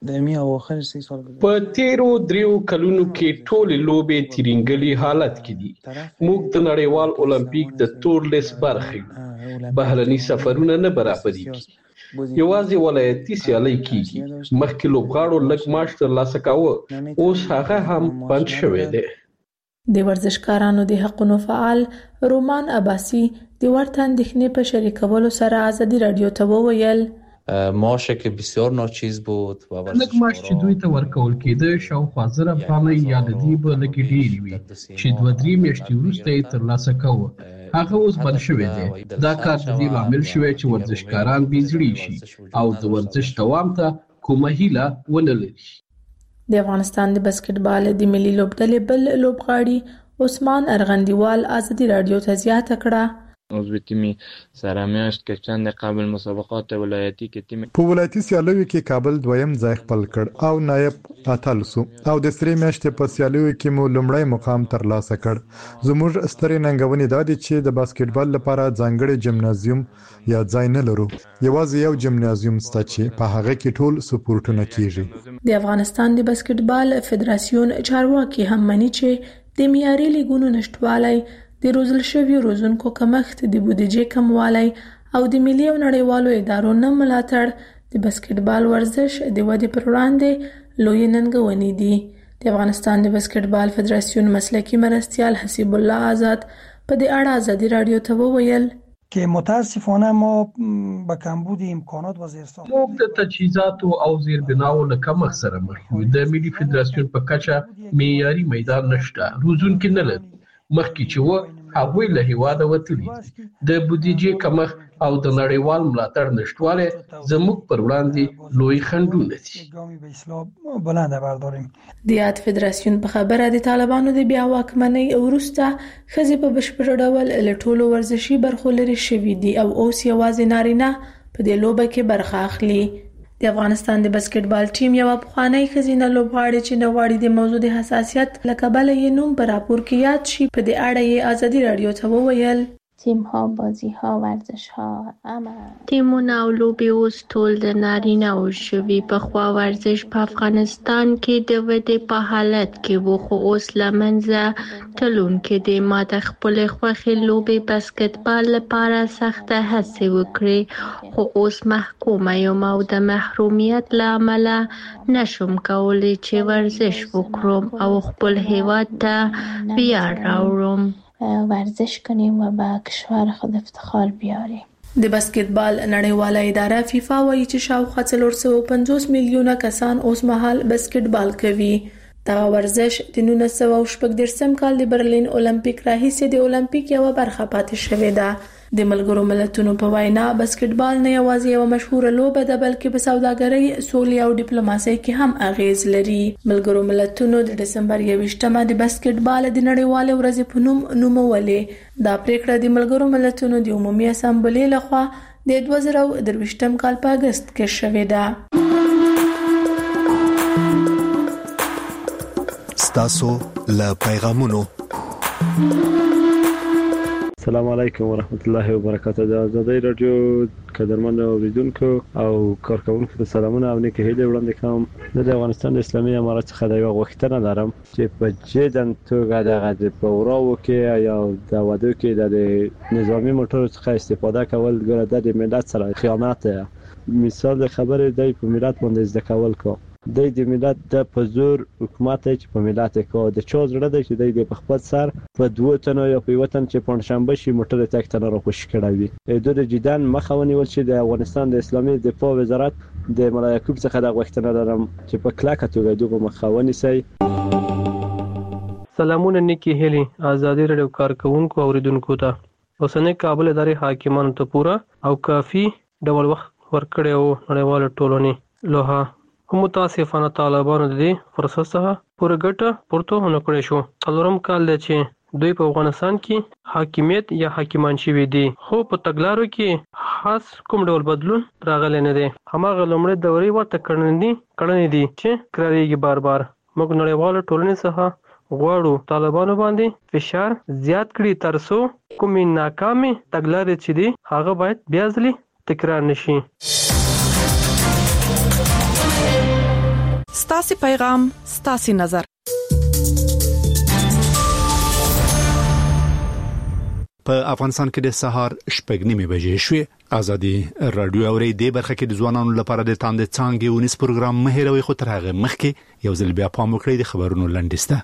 په تیرو 3 کلونو کې ټول لوبې تیرینګلي حالت کې دي. موږ د نړیوال اولمپیک د تورلیس برخه بهرني سفرونه نه برابرېږي. یوازې ولایتي سیالۍ کیږي. مخکې لوبغاړو لږ معاش ترلاسه کاوه، اوس هغه هم بند شوی دی.
د ورزشکارانو د حقوقو فعال رومان عباسی د ورته اندېښنې په شریکولو سره ازادي رادیو ته وویل
معاش که بسیار ناچیز بود و
لږ معاش چې دوی ته ورکول کېده شاوخوا 1000 افغانۍ یا د دې به لږ ډېر وي چې 2-3 میاشتې وروسته یې ترلاسه کوه. هغه اوس بند شوی دی. دا کار د دې لامل شوی چې ورزشکاران بېزړي شي او د ورزش دوام ته کومه هیله ونه لري.
د افغانستان د بسکټبال د ملي لوبډلې بل لوبغاړي عثمان ارغندیوال ازادي رادیو ته زیاته کړه
عضو تیم سره میاشت که چند قبل مسابقات ولایتي کې تیم
په ولایتي سیالیو کې کابل دویم ځای خپل کړ او نایب اتل سو او د سری میاشتې په سیالیو کې مو لومړی مقام ترلاسه کړ. زموږ سترې ننګونې دا دي چې د باسکټبال لپاره ځانګړی جمنازیوم یا ځای نه لرو. یوازې یو جمنازیوم شته چې په هغه کې ټول سپورټونه کیږي.
د افغانستان د باسکټبال فدراسیون چارواکي هم مني چې د معیاري لیګونو نشټوالی د روزل شویو روزونکو کمښت د بودیجې کموالی او د ملي او نړیوالو ادارو نه ملاتړ د بسکټبال ورزش د ودې پر وړاندې لوی ننګونې دي. د افغانستان د بسکټبال فدراسیون مسلکي مرستیال حسیب الله آزاد په دې اړه ازادي رادیو ته وویل
که متاسفانه ما به کمبود امکانات و زیرساخت
موږ د تجهیزاتو او زیربناو له کمښت سره مخ یو. د ملي فدراسیون په کچه معیاري میدان نشته، روزونکي نه لري. مخکې چې و هغوی له هیواده وتلي دي. د بودیجې کمښت او د نړیوال ملاتړ نشتوالی زموږ پر وړاندې لوی خنډونه
دي.
د یاد فدراسیون په خبره د طالبانو د بیا واکمنۍ وروسته ښځې په بشپړ ډول له ټولو ورزشي برخو لرې شوي دي او اوس یوازې نارینه په دې لوبه کې برخه اخلي. د افغانستان د بسکټبال ټیم یو پخوانی ښځینه لوبغاړې چې نه غواړي د موضوع د حساسیت له کبله یې نوم په راپور کې یاد شي په دې اړه یې ازادي رادیو ته وویل
تیم‌ها، بازی‌ها، ورزش‌ها، تیمونه او لوبې اوس ټول د نارینه‌و شوي. پخوا ورزش په افغانستان کې د ودې په حالت کې و، خو اوس له منځه تلونکی دی. ما د خپلې خوښې لوبې بسکټبال لپاره سخته هڅې وکړې، خو اوس محکومه یم او د محرومیت له امله نشم کولی چې ورزش وکړم او خپل هیواد ته ویاړ راوړم. ورزش کنیم و به کشور خود افتخار بیاریم.
د بسکټبال نړیواله اداره فیفا وایي چې شاوخوا 450 میلیونه کسان اوس مهال بسکټبال کوي. دا ورزش د 1914 کال د برلین اولمپیک راهیسې د اولمپیک یو برخه پاتې شوې ده. د ملګرو ملتونو په وینا بسکټبال نه یوازې یو مشهوره لوبه ده بلکې په سوداګرۍ، سولې او ډیپلوماسۍ کې هم اغیز لري. ملګرو ملتونو د ډسمبر 21مه د بسکټبال د نړیوال ورځې په نوم نومولې. دا پریکړه د ملګرو ملتونو د عمومي اسامبلې لخوا د 2023 کال په اگست کې شوې ده.
ستاسو له پیغامونو
السلام علیکم ورحمت الله وبرکاته. د ازادي رادیو قدرمن اوریدونکو او کارکونکو ته سلامونه او نیکه هیله وړاندې کوم. د افغانستان اسلامي امارات څخه د یو غوښتنه لرم چې په جدن توګه د پوراو کې یا د ودو کې د نظامی موټر څخه استفاده کول ګره د ملت سره خیانت ده. مثال خبره دی په ملت باندې ځکه کول کو د ملت د پزور حکومت چې په ملت کو د چا زړه دی چې د خپل سر په 2 تنو یا په وطن چې پنځشنبه شي موټر تک تنه را خوش کړوي. د جدان مخاوني ول چې د افغانستان د اسلامي دفاع وزارت د ملایکوب څخه د غوښتنه لرم چې په کلاکه توګه دغه مخاوني سي.
سلامونه نیکی هلی ازادي رادیو کارکونکو اوریدونکو ته. اوسنۍ کابل ادارې حاکمانو ته پورا او کافي ډول وخت ورکړی او نړیوال ټولنې لوها متاسفانه طالبانو د دې فرصت څخه پوره ګټه پورته ونه کړې شو. څلورم کال دی چې دوی په افغانستان کې حاکمیت یا حاکمان شوي دي، خو په تګلارو کې خاص کوم ډول بدلون راغلی نه دی. هماغه لومړۍ دورې ورته کړنې دي چې کراریږي بار بار. موږ نړیواله ټولنې څخه غواړو طالبانو باندې فشار زیات کړي ترڅو کومې ناکامې تګلارې چې دي هغه باید بیا ځلې تکرار نشي.
ستاسو پیغام ستاسو نظر.
په افغانستان کې د سهار 8:30 بجې شوې. ازادي رادیو اوري د برخه کې د ځوانانو لپاره د تاند څنګه ونیس پروګرام مهیروي خو تر هغه مخکې یو ځل بیا پام وکړئ د خبرونو لنډیسته.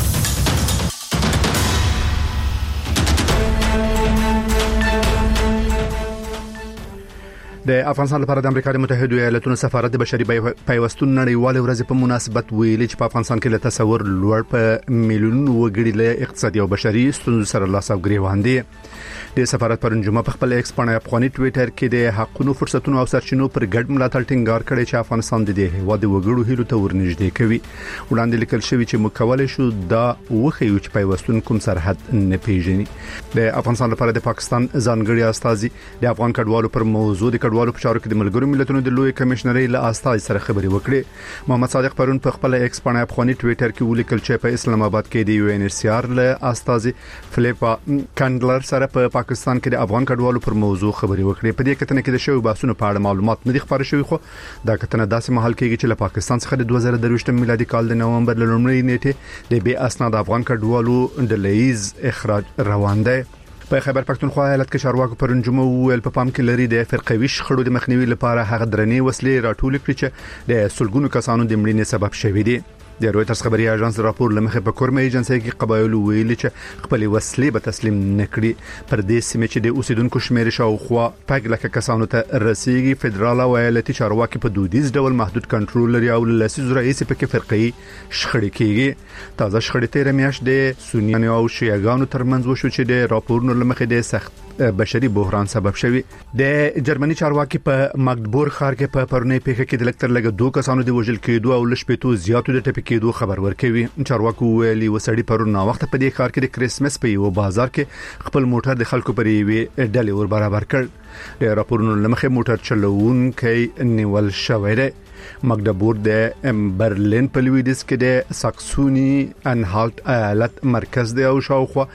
د افغانستان لپاره د امریکا متحده ایالاتونو سفارت د بشري پیوستون نړیوال ورځ په مناسبت ویلي چې په افغانستان کې له تصور لوړ په میلیونونو وګړي له اقتصادي او بشري ستونزو سره لاس او ګریوان دي. د سفارت پرون جمعه په خپل ایکس باندې افغاني ټوئیټر کې د حقونو فرصتونو او سرچینو پر ګډ ملاتړ ټینګار کړی چې افغانستان د دې هیواد وګړو هیلو ته ورنږدې کوي. وړاندې لیکل شوی چې مکوله شو دا وخیو چې پیوستون کوم سرحد نه پیژني. د افغانستان لپاره د پاکستان ځانګړي استازي د افغان کډوالو پر موضوع د کډوالو په چارو کې د ملګرو ملتونو د لوی کمشنري له استازي سره خبرې وکړې. محمد صادق پرون په خپل ایکس باندې افغاني ټوئیټر کې ولیکل چې په اسلام آباد کې د UNHCR له استازي فلیپا کانډلر سره په پاکستان کې د افغان کډوالو پر موضوع خبرې وکړې. په دې کتنه کې د شوی بحثونو په اړه معلومات نه دي خبرې شوی، خو دا کتنه داسې مهال کېږي چې له پاکستان څخه د 2023 میلادي کال د نومبر لومړۍ نیټه د بې اسناد افغان کډوالو د لیز اخراج روان دی. په خیبر پښتونخوا ایالت کې چارواکو پرون جمعه ویل په پام کې لري د فرقوي شخړو د مخنیوي لپاره هغه درنې وسلې راټول کړي چې د سلګونو کسانو د مړینې سبب شوي دي. د رويټرز خبري اژانس راپور لمخه په کورمه ایجنسي کې قبایلو ویلي چې خپل وسلې به تسلیم نکړي. پر دې سیمه چې د اوسیدونکو شمیر شاوخوا پګ لکه کسانو ته رسیدي، فدرال او ایالتي چارواکي په دودیز ډول محدود کنټرول لري او لسیز رئیس په کې فرقي شخړې کېږي. تازه شخړې تیر میاشت د سنیانو او شیعاګانو ترمنځ وشو چې د راپورونو لمخه د سخت بشري بحران سبب شوی. د جرمني چارواکي په ماګدبورګ ښار کې په پرونی پیښه کې د لکتر لګ دوه کسانو د وژل کېدو او لشپېتو زیاتو د ټپي کېدو خبر ورکوي. چارواکو ویلي وسړي پرون نا وخت په دې ښار کې د کریسمس په یو بازار کې خپل موټر د خلکو پر یوې ډلې ور برابر کړ. د راپورونو لمخه موټر چلوونکی نیول شوی دی. ماګدبورګ د برلین په لویدیس کې د ساکسونی انهالت ایالت مرکز دی او شاوخوا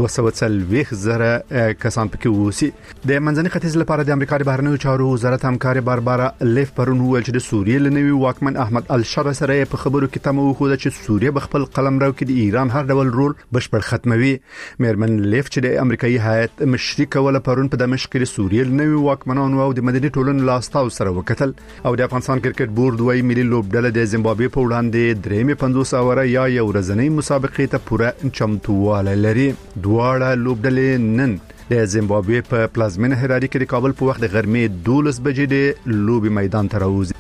240,000 کسان پکې ووسی. د منځني ختیځ لپاره د امریکا د بهرنیو چارو وزارت همکار باربارا لیف پرون ویل چې د سوریې لنوي واکمن احمد الشرا سره په خبرو کې تمه وکړه چې سوریه بخپل قلمرو کې د ایران هر ډول رول بشپړ ختموي. مېرمن لیف چې د امریکایي هیئت مشري کوله پرون په دمشق کې د سوریې لنوي واکمنانو او د مدني ټولنې لاستاو سره وکتل. او د افغانستان کرکټ بورډ وایي ملي لوبډله د زیمبابوې په وړاندې درېمې 50 اوره یا یو ورځنۍ مسابقې ته پوره چمتووالی لري. دواړه لوبډلې نن د زیمبابوې په پلازمینه هراري کې د کابل په وخت د غرمې 12 بجې د لوبي میدان ته راوځي.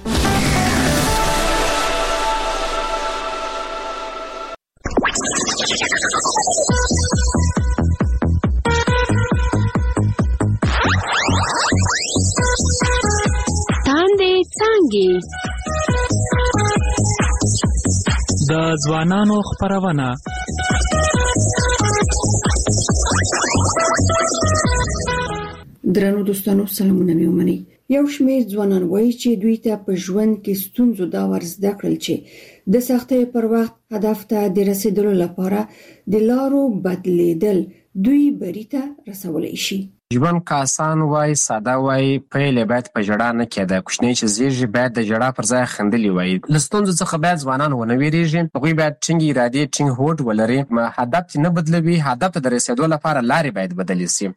د ځوانانو خبرونه
درنو دوستانو سلامونه مې ومنئ. یو شمېر ځوانان وایي چې دوی ته په ژوند کې ستونزو دا ورزده کړل چې د سختۍ پر وخت هدف ته د رسیدلو لپاره د لارو بدلیدل دوی بری ته رسولای شي.
ژوند که آسان وای، ساده وای، پیل باید په ژړا نه کېده. کوچنی چې زیږي باید د ژړا پر ځای خندلي وای. له ستونزو څخه باید ځوانان ونه ویریږي. هغوی باید ټینګې ارادې، ټینګ هوډ ولري. هدف چې نه بدلوي، هدف ته د رسیدو لپاره لارې باید بدلې شي.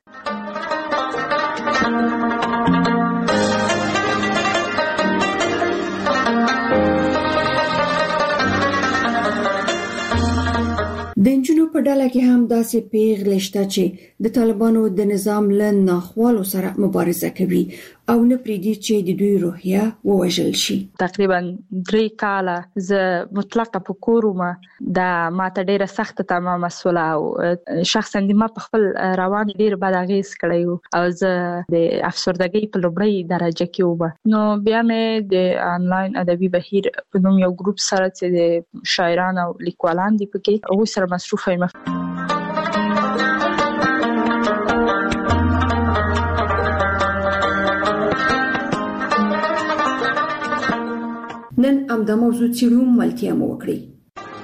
د انجونو په ډله کې هم داسې پیغلې شته چې د طالبانو د نظام له ناخوالو سره مبارزه کوي او نه پریږدي چې د دوی روحیه ووژل شي.
تقریبا 3 کاله زه مطلقه په کور وم. دا ماته ډیره سخته تمه مسوله او شخصا د ما په خپل روان ډیر بد اغیز کړی او زه د افسردګۍ په لومړۍ درجه کې وم. نو بیا مې د انلاین ادبي بهیر په نوم یو ګروپ سره چې د شاعران او لیکوالان دي پکې هغوی سره مصروفه یم.
نن همدا موضوع څیړو ملتیا مو وکړي.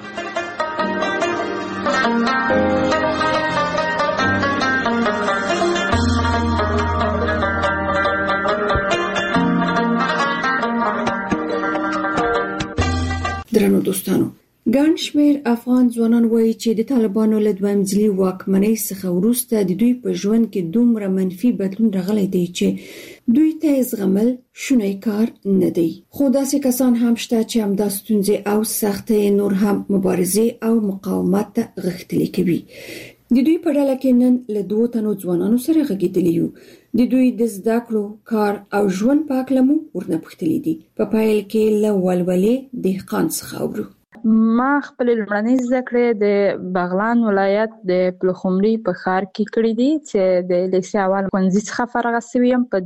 درنو دوستانو، ګڼ شمېر افغان ځوانان وایي چې د طالبانو له دویم ځلي واکمنۍ څخه وروسته د دوی په ژوند کې دومره منفي بدلون راغلی دی چې دوی ته زغمل شونی کار نه دی. خو داسې کسان هم شته چې همدا ستونزې او سختۍ نور هم مبارزې او مقاومت ته غښتلي کوي. د دوی په ډله کې نن له 2 تنو ځوانانو سره غږېدلی یو. د دوی د زده کړو، کار او ژوند په اړه مو ورنه پوښتلي دي. په پیل کې له ولولې دهقان څخه اورو.
ما خپل لومړنۍ زده کړې د بغلان ولایت د پلخمري په ښار کې کړې دي چې د لیسې اول ښوونځي څخه فارغه شوې یم په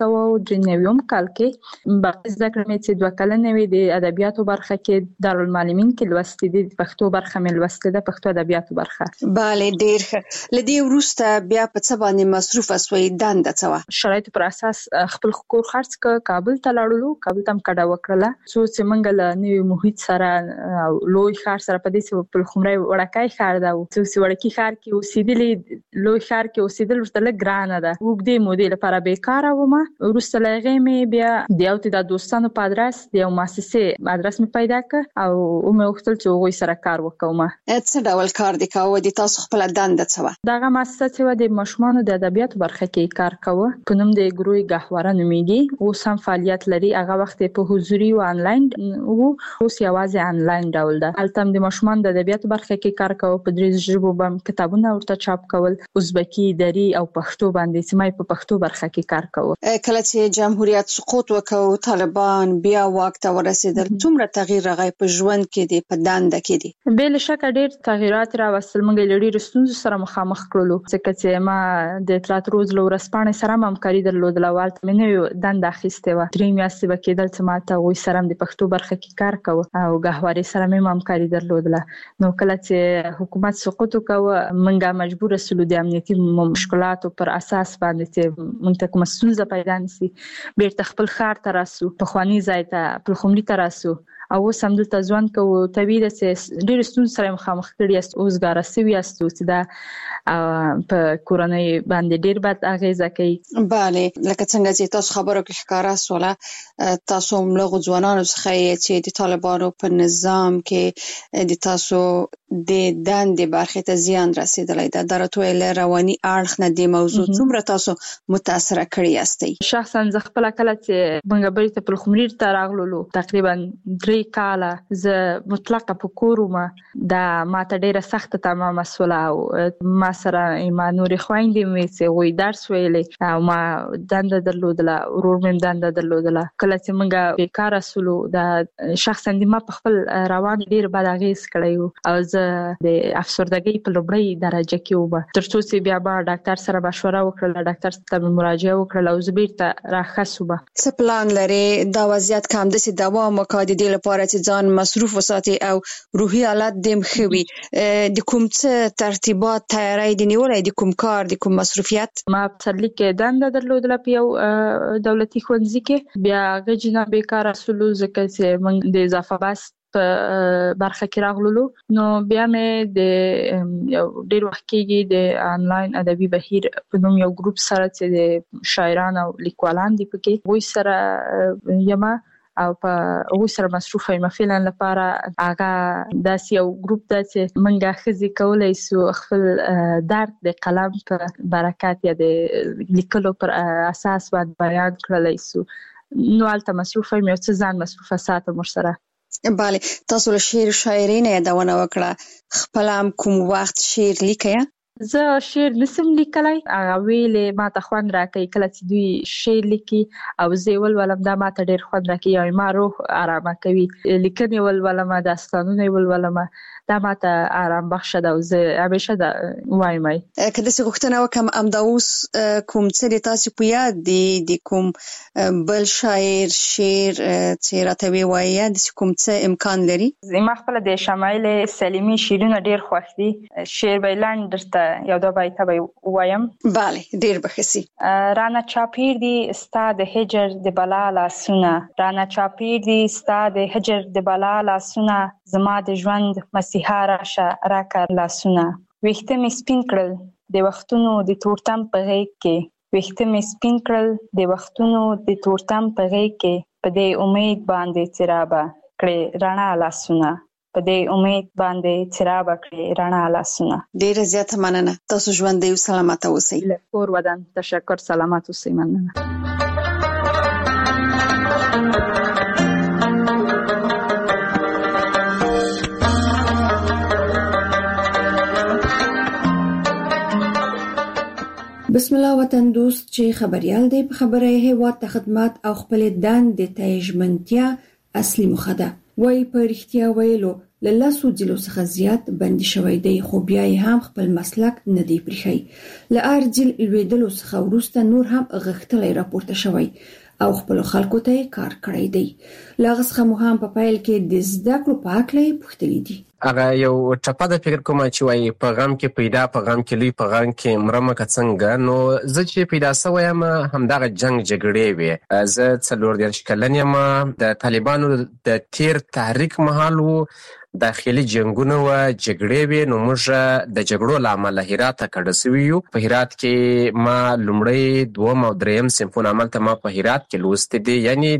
1993 کال کې. باقي زده کړې مې چې 2 کلنې وې د ادبیاتو برخه کې دارالمعلمین کې لوستې دي، د پښتو برخه مې لوستې ده، پښتو ادبیاتو برخه.
bale ډېر ښه. لدې وروسته بیا په څه باندې مصروف اسوي دنده څه وه؟
شرایط پر اساس خپل کور خرڅ ک کابل ته لاړو، کابل ته کډه وکړله څو چې منګل نوې محیط سره او لوی ښار سره په دې چې په خمرای وړکای ښار دا او چې وړکی ښار کې اوسېدلې لوی ښار کې اوسېدل ورته لګرانه ده. وګدې مودې لپاره بیکاره وم. وروسته لغې مې بیا د یو د دوستانو په ادرس د یو مؤسسې ادرس مې پیدا ک او مې وختل چې وګوي سره کار وکوم.
څه ډول کار دی کاوه؟ د تاسو خپل دنده څه وه؟
دغه مؤسسه چې د ماشومانو د ادبیاتو برخه کې کار کوي په نوم د ګروي قهوره نومیږي. اوس هم فعالیت لري. هغه وخت په حضوري او انلاین او اوس یوازې انلاین ډول ده. البته د ماشومان د ادبیاتو برخه کې کار کوي. په 3 ژبو باندې کتابونه ورته چاپ کول، ازبکی، دری او پښتو باندې چې مې په پښتو برخه کې کار کوي.
کله چې جمهوریت سقوط وکړ، طالبان بیا واک ته ورسېدل، څومره تغییر راغی په ژوند کې دی، په دنده کې دی؟
بل شک ډېر تغیرات راوستل. موږ لړۍ رسونو سره مخامخ کړلو چې ما د اطلاعات روز له ورسپانې سره همکاري درلودله. والته مې نو دنده اخیسته و. 3 میاشتې وکیدل چې ما ته وې سره د پښتو برخه کې کار کوي او غهواري سره مې همکاري درلودله. نو کله چې حکومت سقوط وکړ، موږ مجبور سولو د امنیتي مشکلاتو پر اساس باندې چې موږ ته کوم ستونزه پیدا نشي بیرته خپل ښار ته راسو، په خواني ځای ته پلخمري ته راسو او اوس هم دلته ځوان کوو. طبیعي ده چې ډېر ستونزې سره مخامخ کړي است. اوس ګاره سوي است چې دا په کورنۍ باندې ډېر بد اغیزه کوي.
bale لکه څنګه چې تاسو خبرو کې ښکارا سواله، تاسو ملغو ځوانانو څخه چې د طالبانو په نظام کې د تاسو د دندې برخه ته زیان رسیدلی ده. درته له رواني اړخ نه د موضوع څومره تاسو متاثر کړی یاستئ؟
شخصا زه خپل کله چې منګبري ته پلخمري ته راغلو تقریبا 3 کاله زه مطلقه په کوروم دا ماته ډیره سخت تمام مسوله او ما سره ما نورې خويندې مې چې وې درس ویلې او ما دنده درلودله، ورور مې دنده درلودله. کله چې موږ بیکاره سولو دا شخصا د ما په خپل روان ډیر بد اغیز کړی او زه د افسردګۍ په لومړۍ درجه کې وم. ترڅو چې بیا ما ډاکټر سره مشوره وکړه، ډاکټر ته مراجعه وکړه او زه بیرته راخصوم.
څه پلان لري دا وضعیت کوم د دوام وکړي د دې لپاره چې ځان مصروف وساتي او روحي حالت دیم خوي؟ د کوم څه ترتیبات تیاری دی نیولای، د کوم کار، د کوم مصروفیت؟
ما په سرلیک کې دنده درلودله په یو دولتي ښوونځي کې. بیا غجنه بیکاره سولو ځکه چې موږ د اضافه بس په برخه کې راغلو. نو بیا مې د یو ډیر وخت کې د انلاین ادبي بهیر په نوم یو ګروپ سره چې د شاعران او لیکوالان دي پکې وې سره یما او په اوس سره مصروف یم. فعلا لپاره هغه داسې یو ګروپ د چې منګه خزي کولای سو خپل درد د قلم په برکت یا د لیکلو پر اساس باندې بیان کړلای سو. نو البته مصروف یم، یو څه ځان مصروفه ساتم ورسره.
bale تاسو له شعر شاعرینه یادونه وکړه، خپل هم کوم وخت شعر لیکئ؟
زه شعر نسم لیکلای. هغه ویلې ما ته خوند راکوي کله چې دوی شعر لیکي او زه ولولم. دا ما ته ډېر خوند راکوي او ما روح آرامه کوي. لیکنې ولولم، داستانونه ولولم، دا ما ته آرام بخښه ده او زه همیشه دا وایم.
که داسې غوښتنه وکړم همدا اوس کوم څه د تاسو په یاد دي د کوم بل شاعر شعر چې راته ووایي، د کوم څه امکان لري؟
ما خپل د شمایل سلیمی شعرونه ډېر خوښ دي. شعر بیلان درته یو دوه بیت به وایم.
بله ډیر بخسي.
رانه چاپیر دی ستا د هجر د بلا لاسونه، رانه چاپیر دی ستا د هجر د بلا لاسونه، زما د ژوند مسیحا راشه راکړه لاسونه. ویښته مې سپین کړل د وختونو د تورتم په غېږ کې، ویښته مې سپین کړل د وختونو د تورتم په غېږ کې، په دې امید باندې څرابه کړې رڼا لاسونه، په دې امید باندې څرابه کړې رڼا لاسونه.
ډیره زیاته مننه. تاسو ژوندۍ او سلامت اوسئ.
له کور ودان تشکر، سلامت اوسئ. مننه.
بسم الله وطن دوست چې خبريال دی په خبره هیواد ته خدمات او خپل دند ته ژمنتیا اصلي مخده وای په اړتیا ویلو لاسو ځلو څخه زیات بند شوی دی، خو بیا هم خپل مسلک نه دی پرخی. لارجل لویدلو څخه ورسته نور هم غختلې راپورته شوی او خپل خلکو ته کار کړی دی. لاغسخه مو هم په پایل کې د زده کړو پاکلې پوښتلې دي.
هغه یو ټپه د فکر کوم چې وای په غم کې پیدا، په غم کې لوی، په غم کې مرمه څنګه. نو زه چې پیدا سوم همدغه جنگ جګړې وي. زه 40 کلن یم. د طالبانو د تیر تحریک مهال وو، داخلي جنگونه و جګړې وي. نو موږ د جګړو لامل هرات ته کډه سوي یو. په هرات کې ما لومړی، دوم او دریم صنفونه عمل ته ما په هرات کې لوستې دي. یعنی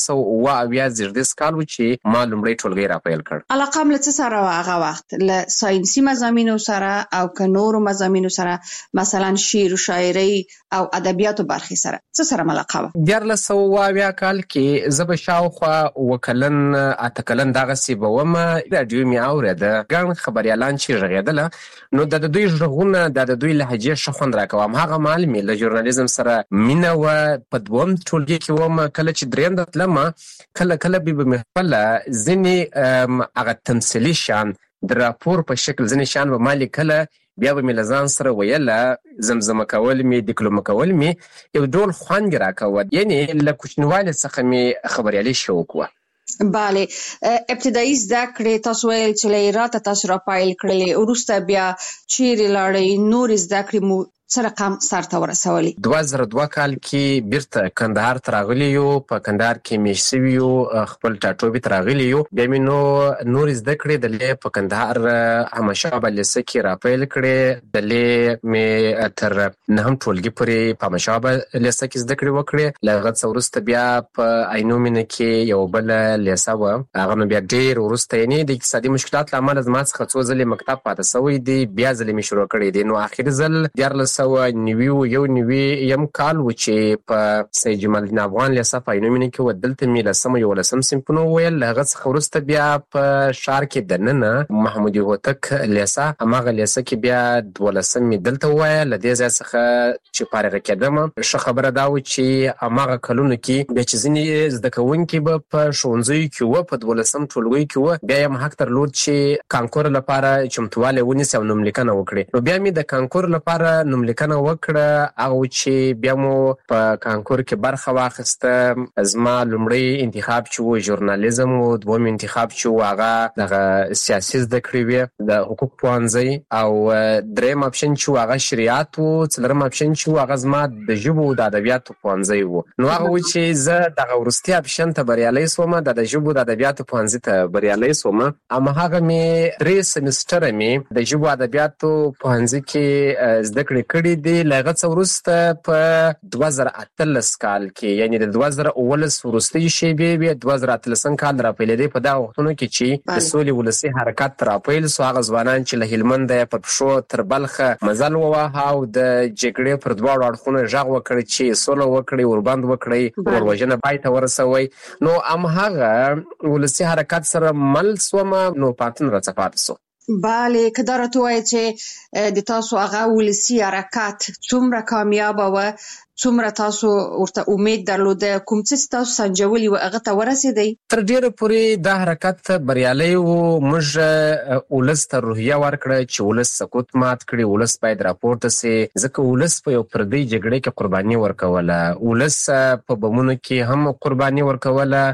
1990 کال و چې ما لومړی ټولګی را پیل کړ.
علاقه م له څه سره هغه وخت له ساينسي مضامینو سره او که نورو مضامینو سره، مثلا شعر و شاعري او ادبیاتو برخې سره څه سره علاقه و؟
1990 کال کې زه به شاوخوا وکلن اتکلن دغه سی بوم رادیو می اوریده ګڼ خبريالان چې غږیدله. نو د دوی ژغونه د دوی لهجه شخوند راکوم. هغه مال می له ژورنالیزم سره مینه و. په دوم ټولګي کې وم. کله چې دریم دتلم کله به مخفل ځنی هغه تمثيلي شان د راپور په شکل ځنی شان به مالي کله بیا به ملزان سره ویله زمزمه کول می ډیکلوم کول می یو ډول خوند راکوه. یعنی له کوچنیوالي څخه می خبريالي شوق و.
بله. ابتدایي زده کړې تاسو ویل چې له هرات تاسو را پیل کړلې، وروسته بیا چیرې لاړې؟ نور زده کړې مو څه رقم سرته ورسولې؟
2002 کال کې بیرته کندهار ته راغلی یو. په کندهار کې مېش سوي یو، خپل ټاټوبي ته راغلی یو. بیا مې نور زده کړې دلې په کندهار احمدشاه لیسه کې را پیل کړې. دلې مې تر نهم ټولګي پورې په احمدشاه لیسه کې زده کړې وکړې. له هغه څه وروسته بیا په عینومینه کې یو بل لیسه و. هغه نو بیا ډېر وروسته، یعنې د اقتصادي مشکلات له امله زما څخه څو ځلې مکتب پاتې سوی دی. بیا ځلې مې شروع کړی دی. نو آخري ځل 1991 یم کال و چې په سید جمال الدین افغان لیسه په عینومینه کې و. دلته مې لسم 11 صنفونه وویل. له هغه څخه وروسته بیا په ښار کې دننه محمود هوتک لیسه، هماغه لیسه کې بیا 12 مې دلته وویل. له دې ځای څخه چې فارغ کېدم، ښه خبره دا و چې هماغه کلونو کې بیا چې ځینې زده کوونکي به په ښوونځیو کې و، په 12 ټولګیو کې و، بیا یې حق درلود چې کانکور لپاره چمتووالی ونیسي او نوملیکنه وکړي. نو بیا مې د کانکور لپاره نوملیکنه وکړه. هغه چې بیا مو په کانکور کې برخه واخیسته. زما لومړی انتخاب چې و ژورنالیزم و، دوم انتخاب چې و هغه دغه سیاسي زده کړې وې، د حقوق پوهنځی، او دریم اپشن چې و هغه شریعت و، څلورم اپشن چې و هغه زما د ژبو د ادبیاتو پوهنځی و. نو هغه و چې زه دغه وروستي اپشن ته بریالی سوم، د ژبو د ادبیاتو پوهنځي ته بریالی سوم. هماغه مې 3 سمستره مې د ژبو ادبیاتو پوهنځي کې زده کړې کړې دي. له هغه څه وروسته په 2018 کال کې، یعنی د 2019 وروستۍ شېبې وې، 2018 کال راپیلېدی. په دغه وختونو کې چې د سولې ولسي حرکت راپیل سو، هغه ځوانان چې له هلمند په پښو تر بلخه مزل وواهه او د جګړې پر دواړو اړخونو غږ وکړي چې سوله وکړي، وربند وکړي، وروژنه پای ته ورسوي. نو هماغه ولسي حرکت سره مل سوم. نو پاتن راڅخه پاتې سو.
بله. که دا راته وایي چې د تاسو هغه ولسي حرکت څومره کامیابه و، څومره تاسو ورته امید درلوده، کوم څه تاسو سنجولي و هغه ته ورسېدی؟
تر ډیره پورې دا حرکت بریالی و. موږ ولس ته روحیه ورکړه چې ولس سقوط مات کړي، ولس باید راپورته سي. ځکه ولس په یو پردۍ جګړې کې قرباني ورکوله، ولس په بمونو کې هم قرباني ورکوله،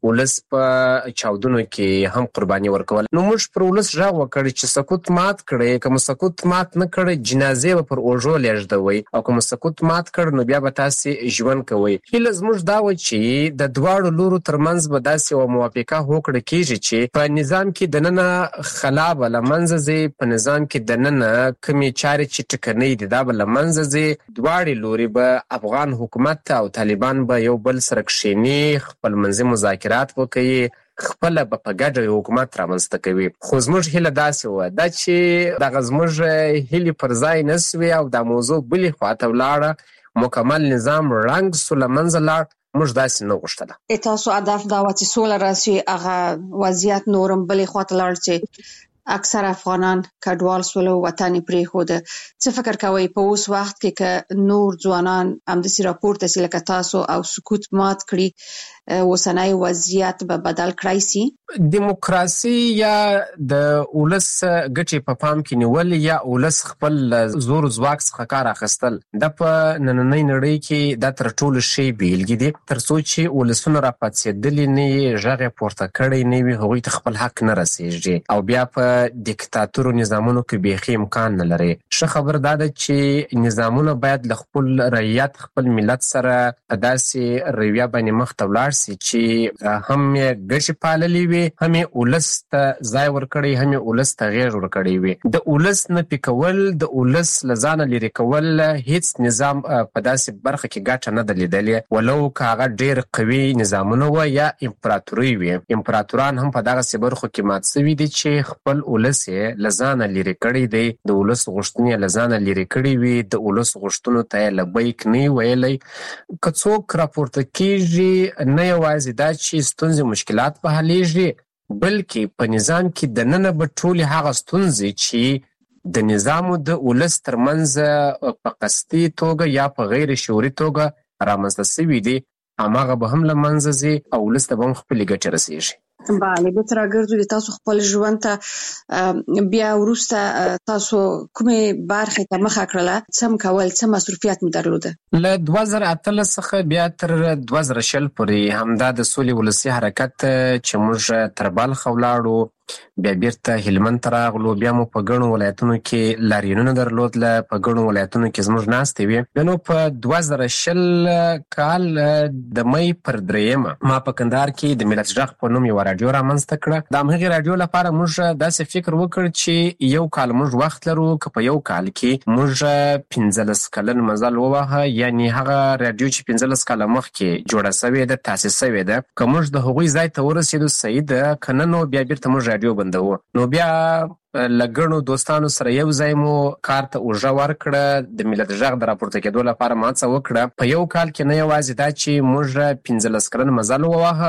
ولس په چاودنو کې هم قرباني ورکول. نو موږ پر ولس غږ وکړ چې سکوت مات کړي، کوم سکوت مات نه کړي جنازې به پر اوژو لېږدوي، او کوم سکوت مات کړ نو بیا به تاسې ژوند کوئ. هیله زموږ دا و چې د دواړو لورو ترمنځ به داسې یوه موافقه وکړه کېږي چې په نظام کې دننه خلا به له منځه ځي، په نظام کې دننه کومې چارې چې ټکنۍ دي دا به له منځه ځي. دواړې لوري به افغان حکومت او طالبان به یو بل سره کښېني، خپل منځي مذاکرات وکوي، خپله به په ګډه یو حکومت رامنځته کوي. خو زموږ هیله داسې وه دا چې دغه زموږ هیلې پر ځای نه سوې او دا موضوع بلې خواته ولاړه، مکمل نظام ړنګ سو، له منځه لاړ. موږ داسې نه غوښتله.
تاسو هدف دا و چې سوله راشي، هغه وضعیت نورم بلې خواته لاړ چې اکثر افغانان کډوال سول او وطن پرېښوده. څه فکر کوئ په اوس وخت کې که نور ځوانان همداسې راپورته سي لکه تاسو او سکوت مات کړي، اوسنی وضعیت به بدل کړای سي؟
دیموکراسي یا د ولس ګټې په پام کې نیول یا ولس خپل زور ځواک څخه کار اخیستل، دا په نننۍ نړۍ کې دا تر ټولو ښې بیلګې دي. تر څو چې ولسونه راپاڅېدلي نه وي، غږ یې پورته کړی نه وي، هغوی ته خپل حق نه رسېږي، او بیا په دیکتاتورو نظامونو کې بیخي امکان نه لري. ښه خبر دا ده چې نظامونه باید له خپل رعیت، خپل ملت سره په داسې رویه باندې مخ ته ولاړ سي چې هم یې ګټې پاللې وي، هم یې ولس ته ځای ورکړی، هم یې ولس ته غېږ ورکړی وي. د ولس نفي کول، د ولس له ځانه لرې کول، هیڅ نظام په داسې برخه کې ګټه نه ده لیدلې، ولو که هغه ډېر قوي نظامونه وه یا امپراتورۍ وي. امپراتوران هم په دغسې برخو کې مات سوي دي چې خپل ولس یې له ځانه لرې کړی دی، د ولس غوښتنې یې له ځانه لرې کړي وي، د ولس غوښتنو ته یې لبیک نه ویلی. که څوک راپورته کېږي، نه یوازې دا چې ستونزې مشکلات به حلیږي، بلکې په نظام کې دننه به ټولې هغه ستونزې چې د نظام او د ولس ترمنځ په قصدي توګه یا په غیر شعوري توګه رامنځته سوي دي، هماغه به هم له منځه ځي او ولس ته به هم خپلې ګټې رسېږي.
بله، بېرته راګرځو د تاسو خپل ژوند ته. بیا وروسته تاسو کومې برخې ته مخه کړله؟ څه م کول، څه مصروفیت مو درلوده؟
له 2018 څخه بیا تر 2020 پورې همدا د سولې ولسي حرکت چې موږ تر بلخ ولاړو، بیا بیرته هلمند ته راغلو، بیا مو په ګڼو ولایتونو کې لاریونونه درلودله، په ګڼو ولایتونو کې زموږ ناستې وې. بیا نو په 2020 کال د مۍ پر 3 ما په کندهار کې د ملت غږ په نوم یوه راډیو رامنځته کړه. د همغې راډیو لپاره موږ داسې فکر وکړ چې یو کال موږ وخت لرو، که په یو کال کې موږ 15 کلن مزل ووهه، یعنې هغه راډیو چې 15 کاله مخکې جوړه سوې ده، تاسیس سوې ده، که موږ د هغوی ځای ته ورسېدو صحیح ده، که نه نو بیا بیرته موږ راډیو بندوو. نو بیا لګڼو دوستانو سره یو ځای مو کار ته اوږه ورکړه، د ملت غږ د راپورته کېدو لپاره ما څه وکړه. په یو کال کې نه یوازې دا چې موږ 15 کلن مزل وواهه،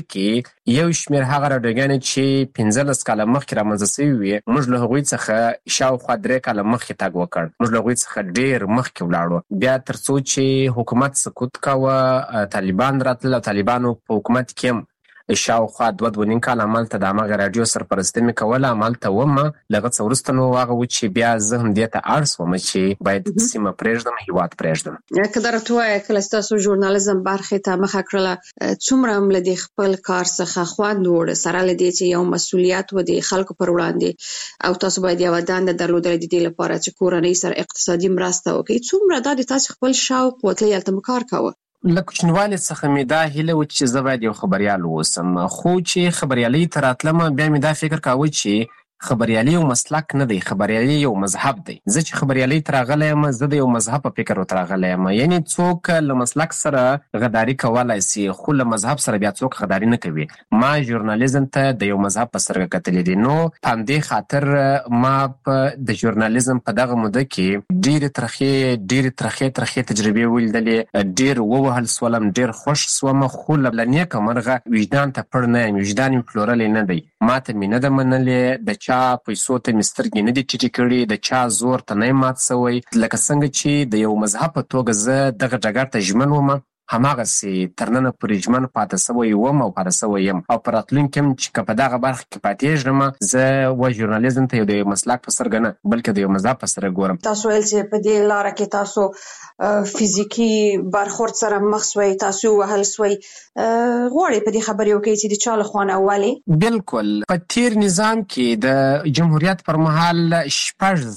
بلکې یو شمېر هغه راډیوګانې چې 15 کاله مخکې رامنځته سوي وي، موږ له هغوی څخه شاوخوا 3 کاله مخکې تګ وکړ، موږ له هغوی څخه ډېر مخکې ولاړو. بیا تر څو چې حکومت سقوط کوه، طالبان راتلل او طالبانو په حکومت کې هم شاوخوا 2.5 کال همالته د همغه راډیو سرپرستي مې کوله، همالته ومه. له هغه څه وروسته نو هغه و چې بیا زه هم دې ته اړ سوم چې باید سیمه پرېږدم، هېواد پرېږدم.
که درته ووایه کله چې تاسو ژورنالیزم برخې ته مخه کړله، څومره هم له دې خپل کار څخه خوند وړه، سره له دې چې یو مسؤلیت و د خلکو پر وړاندې او تاسو باید یوه دنده درلودلې د دې لپاره چې کورنۍ سره اقتصادي مرسته وکړئ، څومره دا د تاسو خپل شوق و تلئ هلته مو کار کوه؟
له کوچنیوالي څخه مې دا هیله و چې زه باید یو خبریال واوسم، خو چې خبریالۍ ته راتلم بیا مې دا فکر کاوه چې خبریالي یو مسلک نه دی، خبریالي یو مذهب دی. زه چې خبریالۍ ته راغلی یم، زه د یو مذهب په فکر ورته راغلی یم. یعنې څوک له مسلک سره غداري کولی سي، خو له مذهب سره بیا څوک غداري نه کوي. ما ژورنالیزم ته د یو مذهب په سترګه کتلي دي، نو په همدې خاطر ما په د ژورنالیزم په دغه موده کې ډېرې ترخې تجربې ولیدلې، ډېر ووهل سولم، ډېر خوښ سوم، خو له نیکه مرغه وجدان ته پړ نه یم، وجدان مې پلورلی نه دی، ما ته مې نه ده منلې، د چا پیسو ته مې سترګې نه دي ټیټې کړي، د چا زور ته نه یم مات سوی. لکه څنګه چې د یو مذهب په توګه زه دغه ډګر ته ژمن وم، هماغسې تر ننه پورې ژمن پاتې سوی وم او پاتې سوی یم او په راتلونکي هم چې که په دغه برخه کې پاتې ږدم زه و ژورنالیزم ته د یو مسلک په سترګه نه بلکې د یو مذهب په سترګه ګورم.
تاسو ویل چې په دې لاره کې تاسو فزیکي برخورد سره مخ شوئ، تاسو وهل شوئ، غواړئ په دې خبرې وکړئ چې د چا له خوا نه ولې؟
بالکل په تیر نظام کې د جمهوریت پر مهال 6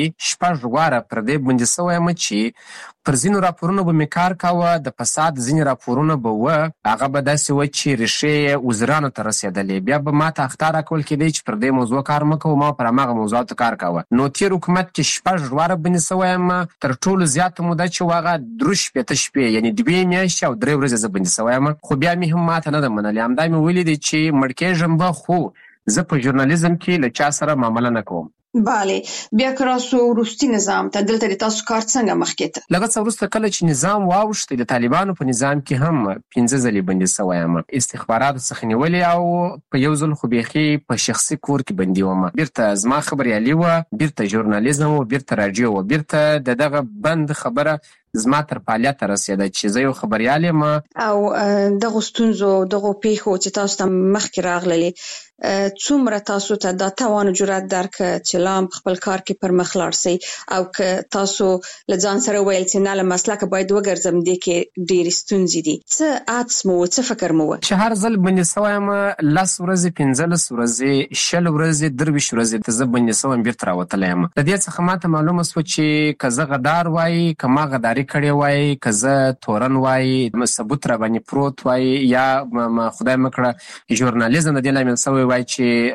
ځلې واره پر دې باندې سوی یم چې پر ځینو راپورونو به مې کار کاوه، د فساد ځینې راپورونه به وه، هغه به داسې وه چې ریښې یې وزیرانو ته رسېدلې، بیا به ما ته اخطار راکول کېدی چې پر دې موضوع کار مه کوو، ما پر هماغه موضوعاتو کار کاوه. نو تیر حکومت کې 6 واره باندې سوی یم، تر ټولو زیاته موده چې وه هغه 3 شپې یعنې 2 میاشتې او 3 ورځې زه باندې سوی یم، خو بیا مې هم ماته نه ده منلې. همدا مې ولیدې چې مړ کېږم به، خو زه په ژورنالیزم کې له چا سره معامله نه کوم.
بله، بیا که راسو وروستي نظام ته دلته د تاسو کار څنګه مخ کېده؟
لږ څه وروسته کله چې نظام واوښتی د طالبانو په نظام کې هم 5 ځلې بندي سوی یم، استخباراتو څخه نیولې او په یو ځل خو بیخي په شخصي کور کې بندي وم. بیرته زما خبریالي وه، بیرته ژورنالیزم وه، بیرته راډیو وه، بیرته د دغه بند خبره زما تر فعالیت رسېده چې زه یو خبریال یم.
او دغو ستونزو دغو پیښو چې تاسو ته مخکې راغللې څومره تاسو ته دا توان او جرأت درکړه چې لا هم په خپل کار کې پر مخ لاړ شئ، او که تاسو له ځان سره ویل چې نه له مسلکه باید وګرځم دې کې ډېرې ستونزې دي، څه عادس مو و، څه فکر مو و؟
چې هر ځل بندي سوی یم 10 ورځې 15 ورځې 20 ورځې 23 ورځې ته زه بندي سوی یم، بیرته راوتلی یم. د دې څخه ماته معلومه سوه چې که زه غدار وایي، که ما غداري کړې وایي، که زه تورن وایي، ثبوت را باندې پروت وایي، یا خدای مکړه ژورنالیزم د دې لامل سوی وایي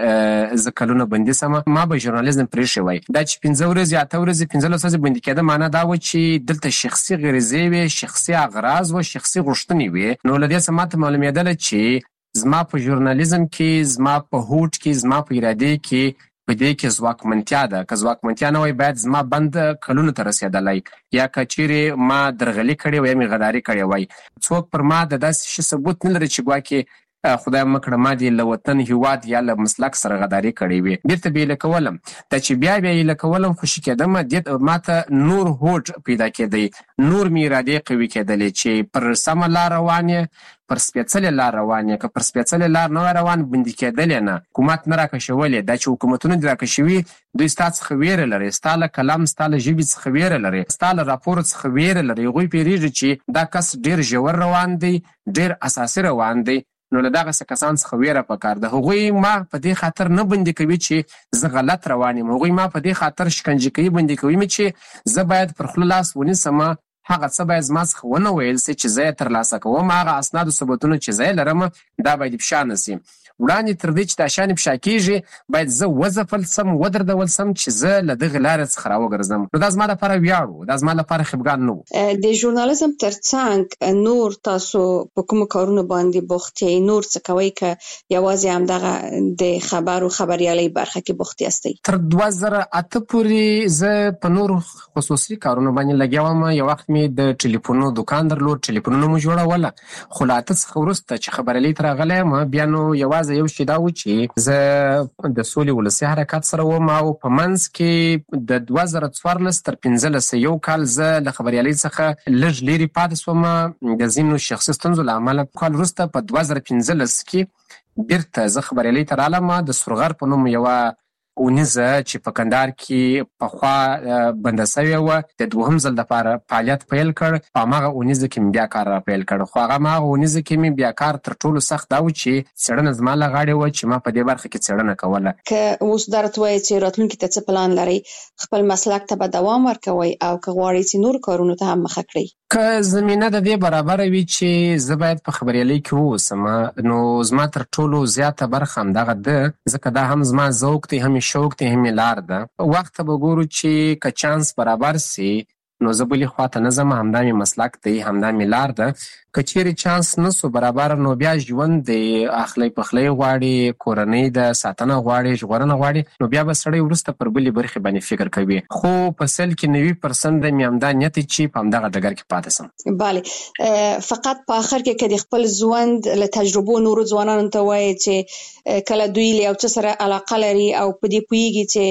چې زه کلونه بندي سم، ما به ژورنالیزم پرېښی وایي. دا چې 15 ورځې 8 ورځې 15 ورځې بندي کېده، معنا دا وه چې دلته شخصي غریزې وې، شخصي اغراض وه، شخصي غوښتنې وې. نو له دې څخه ماته معلومېدله چې زما په ژورنالیزم کې، زما په هوډ کې، زما په ارادې کې په دې کې ځواکمنتیا ده. که ځواکمنتیا نه وای باید زما بند کلونو ته رسېدلی، یا که چیرې ما درغلي کړې وای، مې غداري کړې وای. څوک پر ما د داسې شي ثبوت نه لري چې ګواکې خدای مکړه ما دې له وطن هیواد یا له مسلک سره غداري کړې وي. بیرته به یې لکولم، دا چې بیا یې لکولم خوشي کېدم، دې ما ته نور هوډ پیدا کېدی، نور مې ارادې قوي کېدلې چې پر سمه لار روان یې، پر سپېڅلې لار روان یې. که پر سپېڅلې لار نه وای روان، بندي کېدلې نه، حکومت نه راکشولې. دا چې حکومتونه دې راکشوي، دوی ستا څخه ویره لري، ستا له کلام، ستا له ژبې څخه ویره لري، ستا له راپور څخه ویره لري. هغوی پوهېږي چې دا کس ډېر ژور روان دی، ډېر اساسي روان دی، نو له دغسې کسان څخه ویره پکار ده. هغوی ما په دې خاطر نه بندي کوي چې زه غلط روان یم، هغوی ما په دې خاطر شکنجه کوي، بندي کوي مې چې زه باید پر خوله لاس ونیسم، هغه څه باید زما څخه ونه ویل سي چې زه یې ترلاسه کوم، هغه اسناد او ثبوتونه چې زه یې لرم دا باید افشا نه سي. وړاندې تر دې چې دا شیان افشا کېږي، باید زه وځپل سم، ودردول سم چې زه له دغې لارې څخه راوګرځم. نو دا زما لپاره ویاړ و، دا زما لپاره خفګان نه و.
د ژورنالیزم تر څنګ نور تاسو په کومو کارونو باندې بوخت یې؟ نور څه کوئ که یوازې همدغه د خبر او خبریالۍ برخه کې بوخت یاستئ؟
تر 2008 پورې زه په نورو خصوصي کارونو باندې لګیا وم. یو وخت مې د ټلیفونو دوکان درلود، ټلیفونونه مو جوړوله، خو له 8 څخه وروسته چې خبریالۍ ته راغلی یم، بیا نو یوازې یو شی دا و چې زه د سولې ولسي حرکت سره وم، او په منځ کې د 2014 تر 15 یو کال زه له خبریالۍ څخه لږ لرې پاتې شوم د ځینو شخصي ستونزو له امله. کال وروسته په 2015 کې بیرته زه خبریالۍ ته رالم د سرغر په نوم یوه اونیزه چې په کندهار کې پخوا بنده سوې وه، د دوهم ځل دپاره فعالیت پیل کړ. په هماغه اونیزه کې مې بیا کار را پیل کړ، خو هغه هماغه اونیزه کې مې بیا کار تر ټولو سخت دا و چې څېړنه زما له غاړې وه چې ما په دې برخه کې څېړنه کوله.
که اوس درته وایي چې راتلونکي ته څه پلان لرئ، خپل مسلک ته به دوام ورکوئ او که غواړئ چې نور کارونو ته هم مخه کړئ؟
که زمینه د دې برابره وي چې زه باید په خبریالۍ کې واوسم، نو زما تر ټولو زیاته برخه همدغه ده، ځکه دا هم زما ذوق دی، هم شوق دی، هم لار ده. وخت ته به ګورو چې که چانس برابر سي نو زه بلې خواته نه ځم، همدا مې مسلک دی، همدا مې لار ده. که چیرې چانس نه سو برابر، نو بیا ژوند دی، اخلی پخلی غواړي، کورنۍ د ساتنه غواړي، ژغورنه غواړي، نو بیا به سړی وروسته پر بلې برخې باندې فکر کوي. خو په سل کې 90% د مې همدا نیت چې په همدغه ډګر کې پاتې سم.
بله، فقط په آخر کې که د خپل ژوند له تجربو نورو ځوانانو ته وایي چې کله دوی له یو څه سره علاقه لري او په دې پوهېږي چې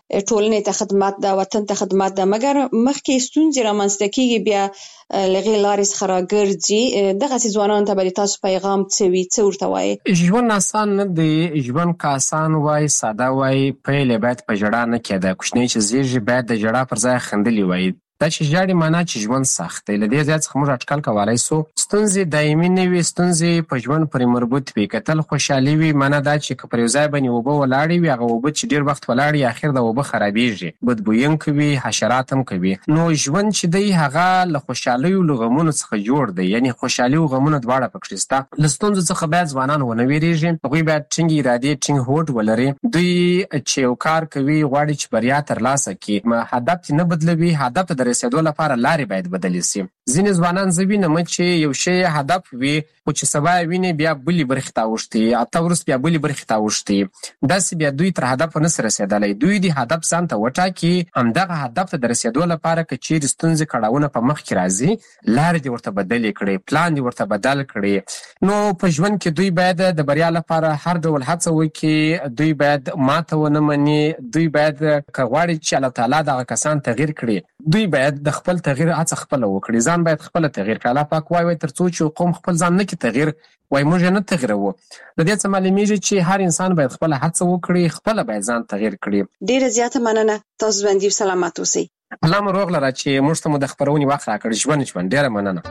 ټولنې ته خدمت ده، وطن ته خدمت ده، مګر مخکې ستونزې رامنځته کیږي بیا لغې لارې څخه راګرځي. دغسې ځوانانو ته به تاسو پیغام څه وي، څه ورته وایي؟
ژوند آسان نه دی، ژوند که آسان وای ساده وای پیل یې باید په ژړا نه کېده. کوچنی چې زیږي باید د ژړا پر ځای خندلي وای. دا چې ژاړي معنا چې ژوند سخت دی. له دې ځای څخه موږ اټکل کولی سو ستونزې دایمي نه وي، ستونزې په ژوند پورې مربوط وي. که تل خوشحالي وي معنا دا چې که پر یو ځای باندې اوبه ولاړې وي، هغه اوبه چې ډېر وخت ولاړې اخر د اوبه خرابېږي، بدبویونکې وي، حشرات هم کوي. نو ژوند چې دی هغه له خوشحالیو له غمونو څخه جوړ دی، یعنې خوشحالي او غمونه دواړه پکې شته. له ستونزو څخه باید ځوانان ونه ویرېږي، هغوی باید ټینګې ارادې، ټینګ هوډ ولري. دوی چې یو کار کوي غواړي چې بریا ترلاسه کړي، هدف یې نه بدلوي، هدف ته د رسېدو لپاره لارې باید بدلې شي. ځینې ځوانان زه وینم چې یو شی هدف وي خو چې سبا یې ویني بیا بلې برخې ته اوښتي، هفته وروسته بیا بلې برخې ته اوښتي. داسې بیا دوی تر هدف نشي رسېدلی. دوی د هدف ځان ته وټاکي، همدغه هدف ته د رسېدو لپاره که چیرې ستونزې کړاوونه په مخ کې راځي، لارې دې ورته بدلې کړي، پلان دې ورته بدل کړي. نو په ژوند کې دوی باید د بریا لپاره هر ډول هڅه وکړي. دوی باید ماته ونه مني. دوی باید که غواړي چې الله تعالی دغه کسان تغییر کړي، دوی باید د خپل تغییر هڅه خپله وکړي. ځان باید خپله تغییر کړي. الله پاک وایي تر څو چې قوم خپل ځان نه کړي تغییر، وایي موږ یې نه تغییروو. د دې څه معلومیږي چې هر انسان باید خپله هڅه وکړي، خپله باید ځان تغییر کړي.
ډېره زیاته مننه. تاسو ژوندي او سلامت اوسئ.
الله مو روغ لره چې موږ ته مو د خپرونې وخت راکړ. ژوند ډېره مننه.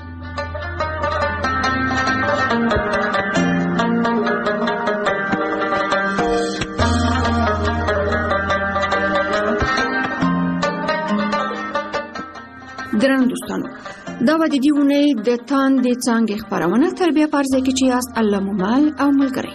درنو دوستانو، دا به د دې اونۍ د تاندې څانګې خپرونه تربیه په ارزه کې چې یاست الله مو مل او ملګری.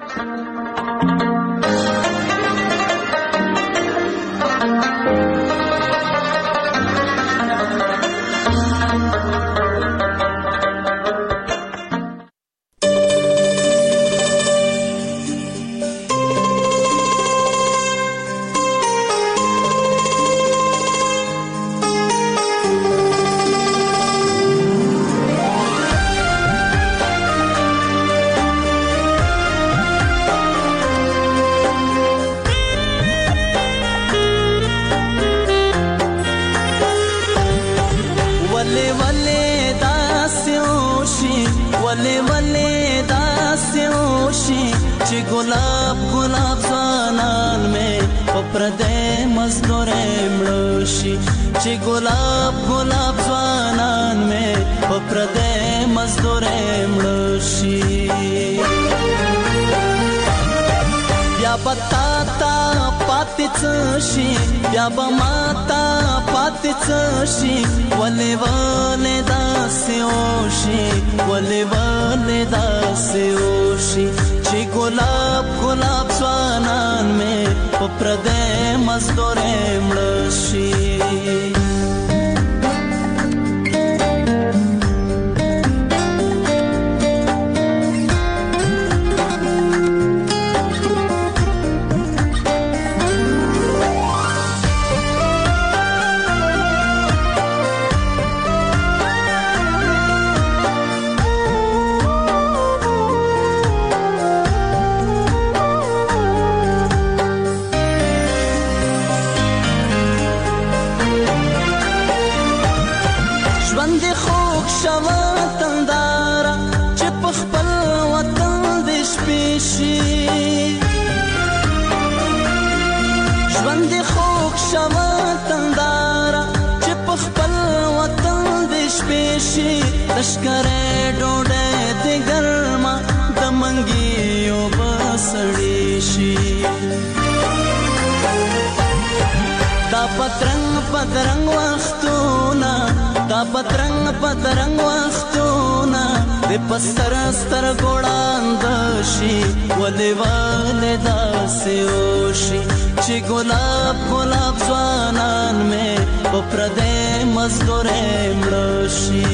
پترنګ وختونه د پستر ستر ګوړاند شي ولې ولې داسې وشي چې ګلاب ګلاب ځوانان مې په پردې مزدورې مړ شي.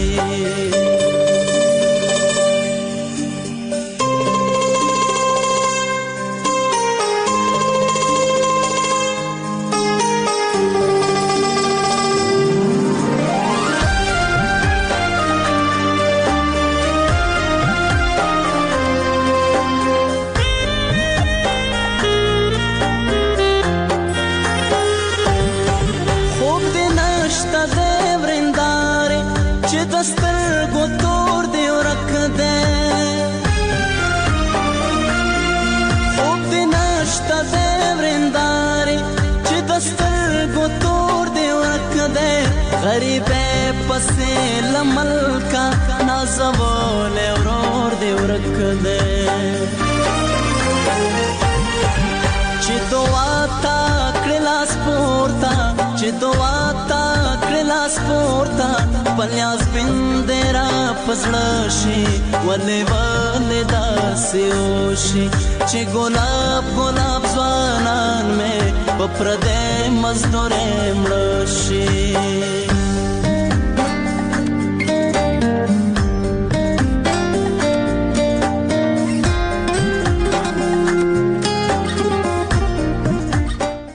غریبه پسې لملکا نازول ورور دی ورک دی چې دعا تا کړلا سپورتا چې دعا تا کړلا سپورتا پلیاس بندرا پزړه شي ولې داسې وشي چې ګلاب ګلاب ځوانان مې په پردې مزدورې مړ شي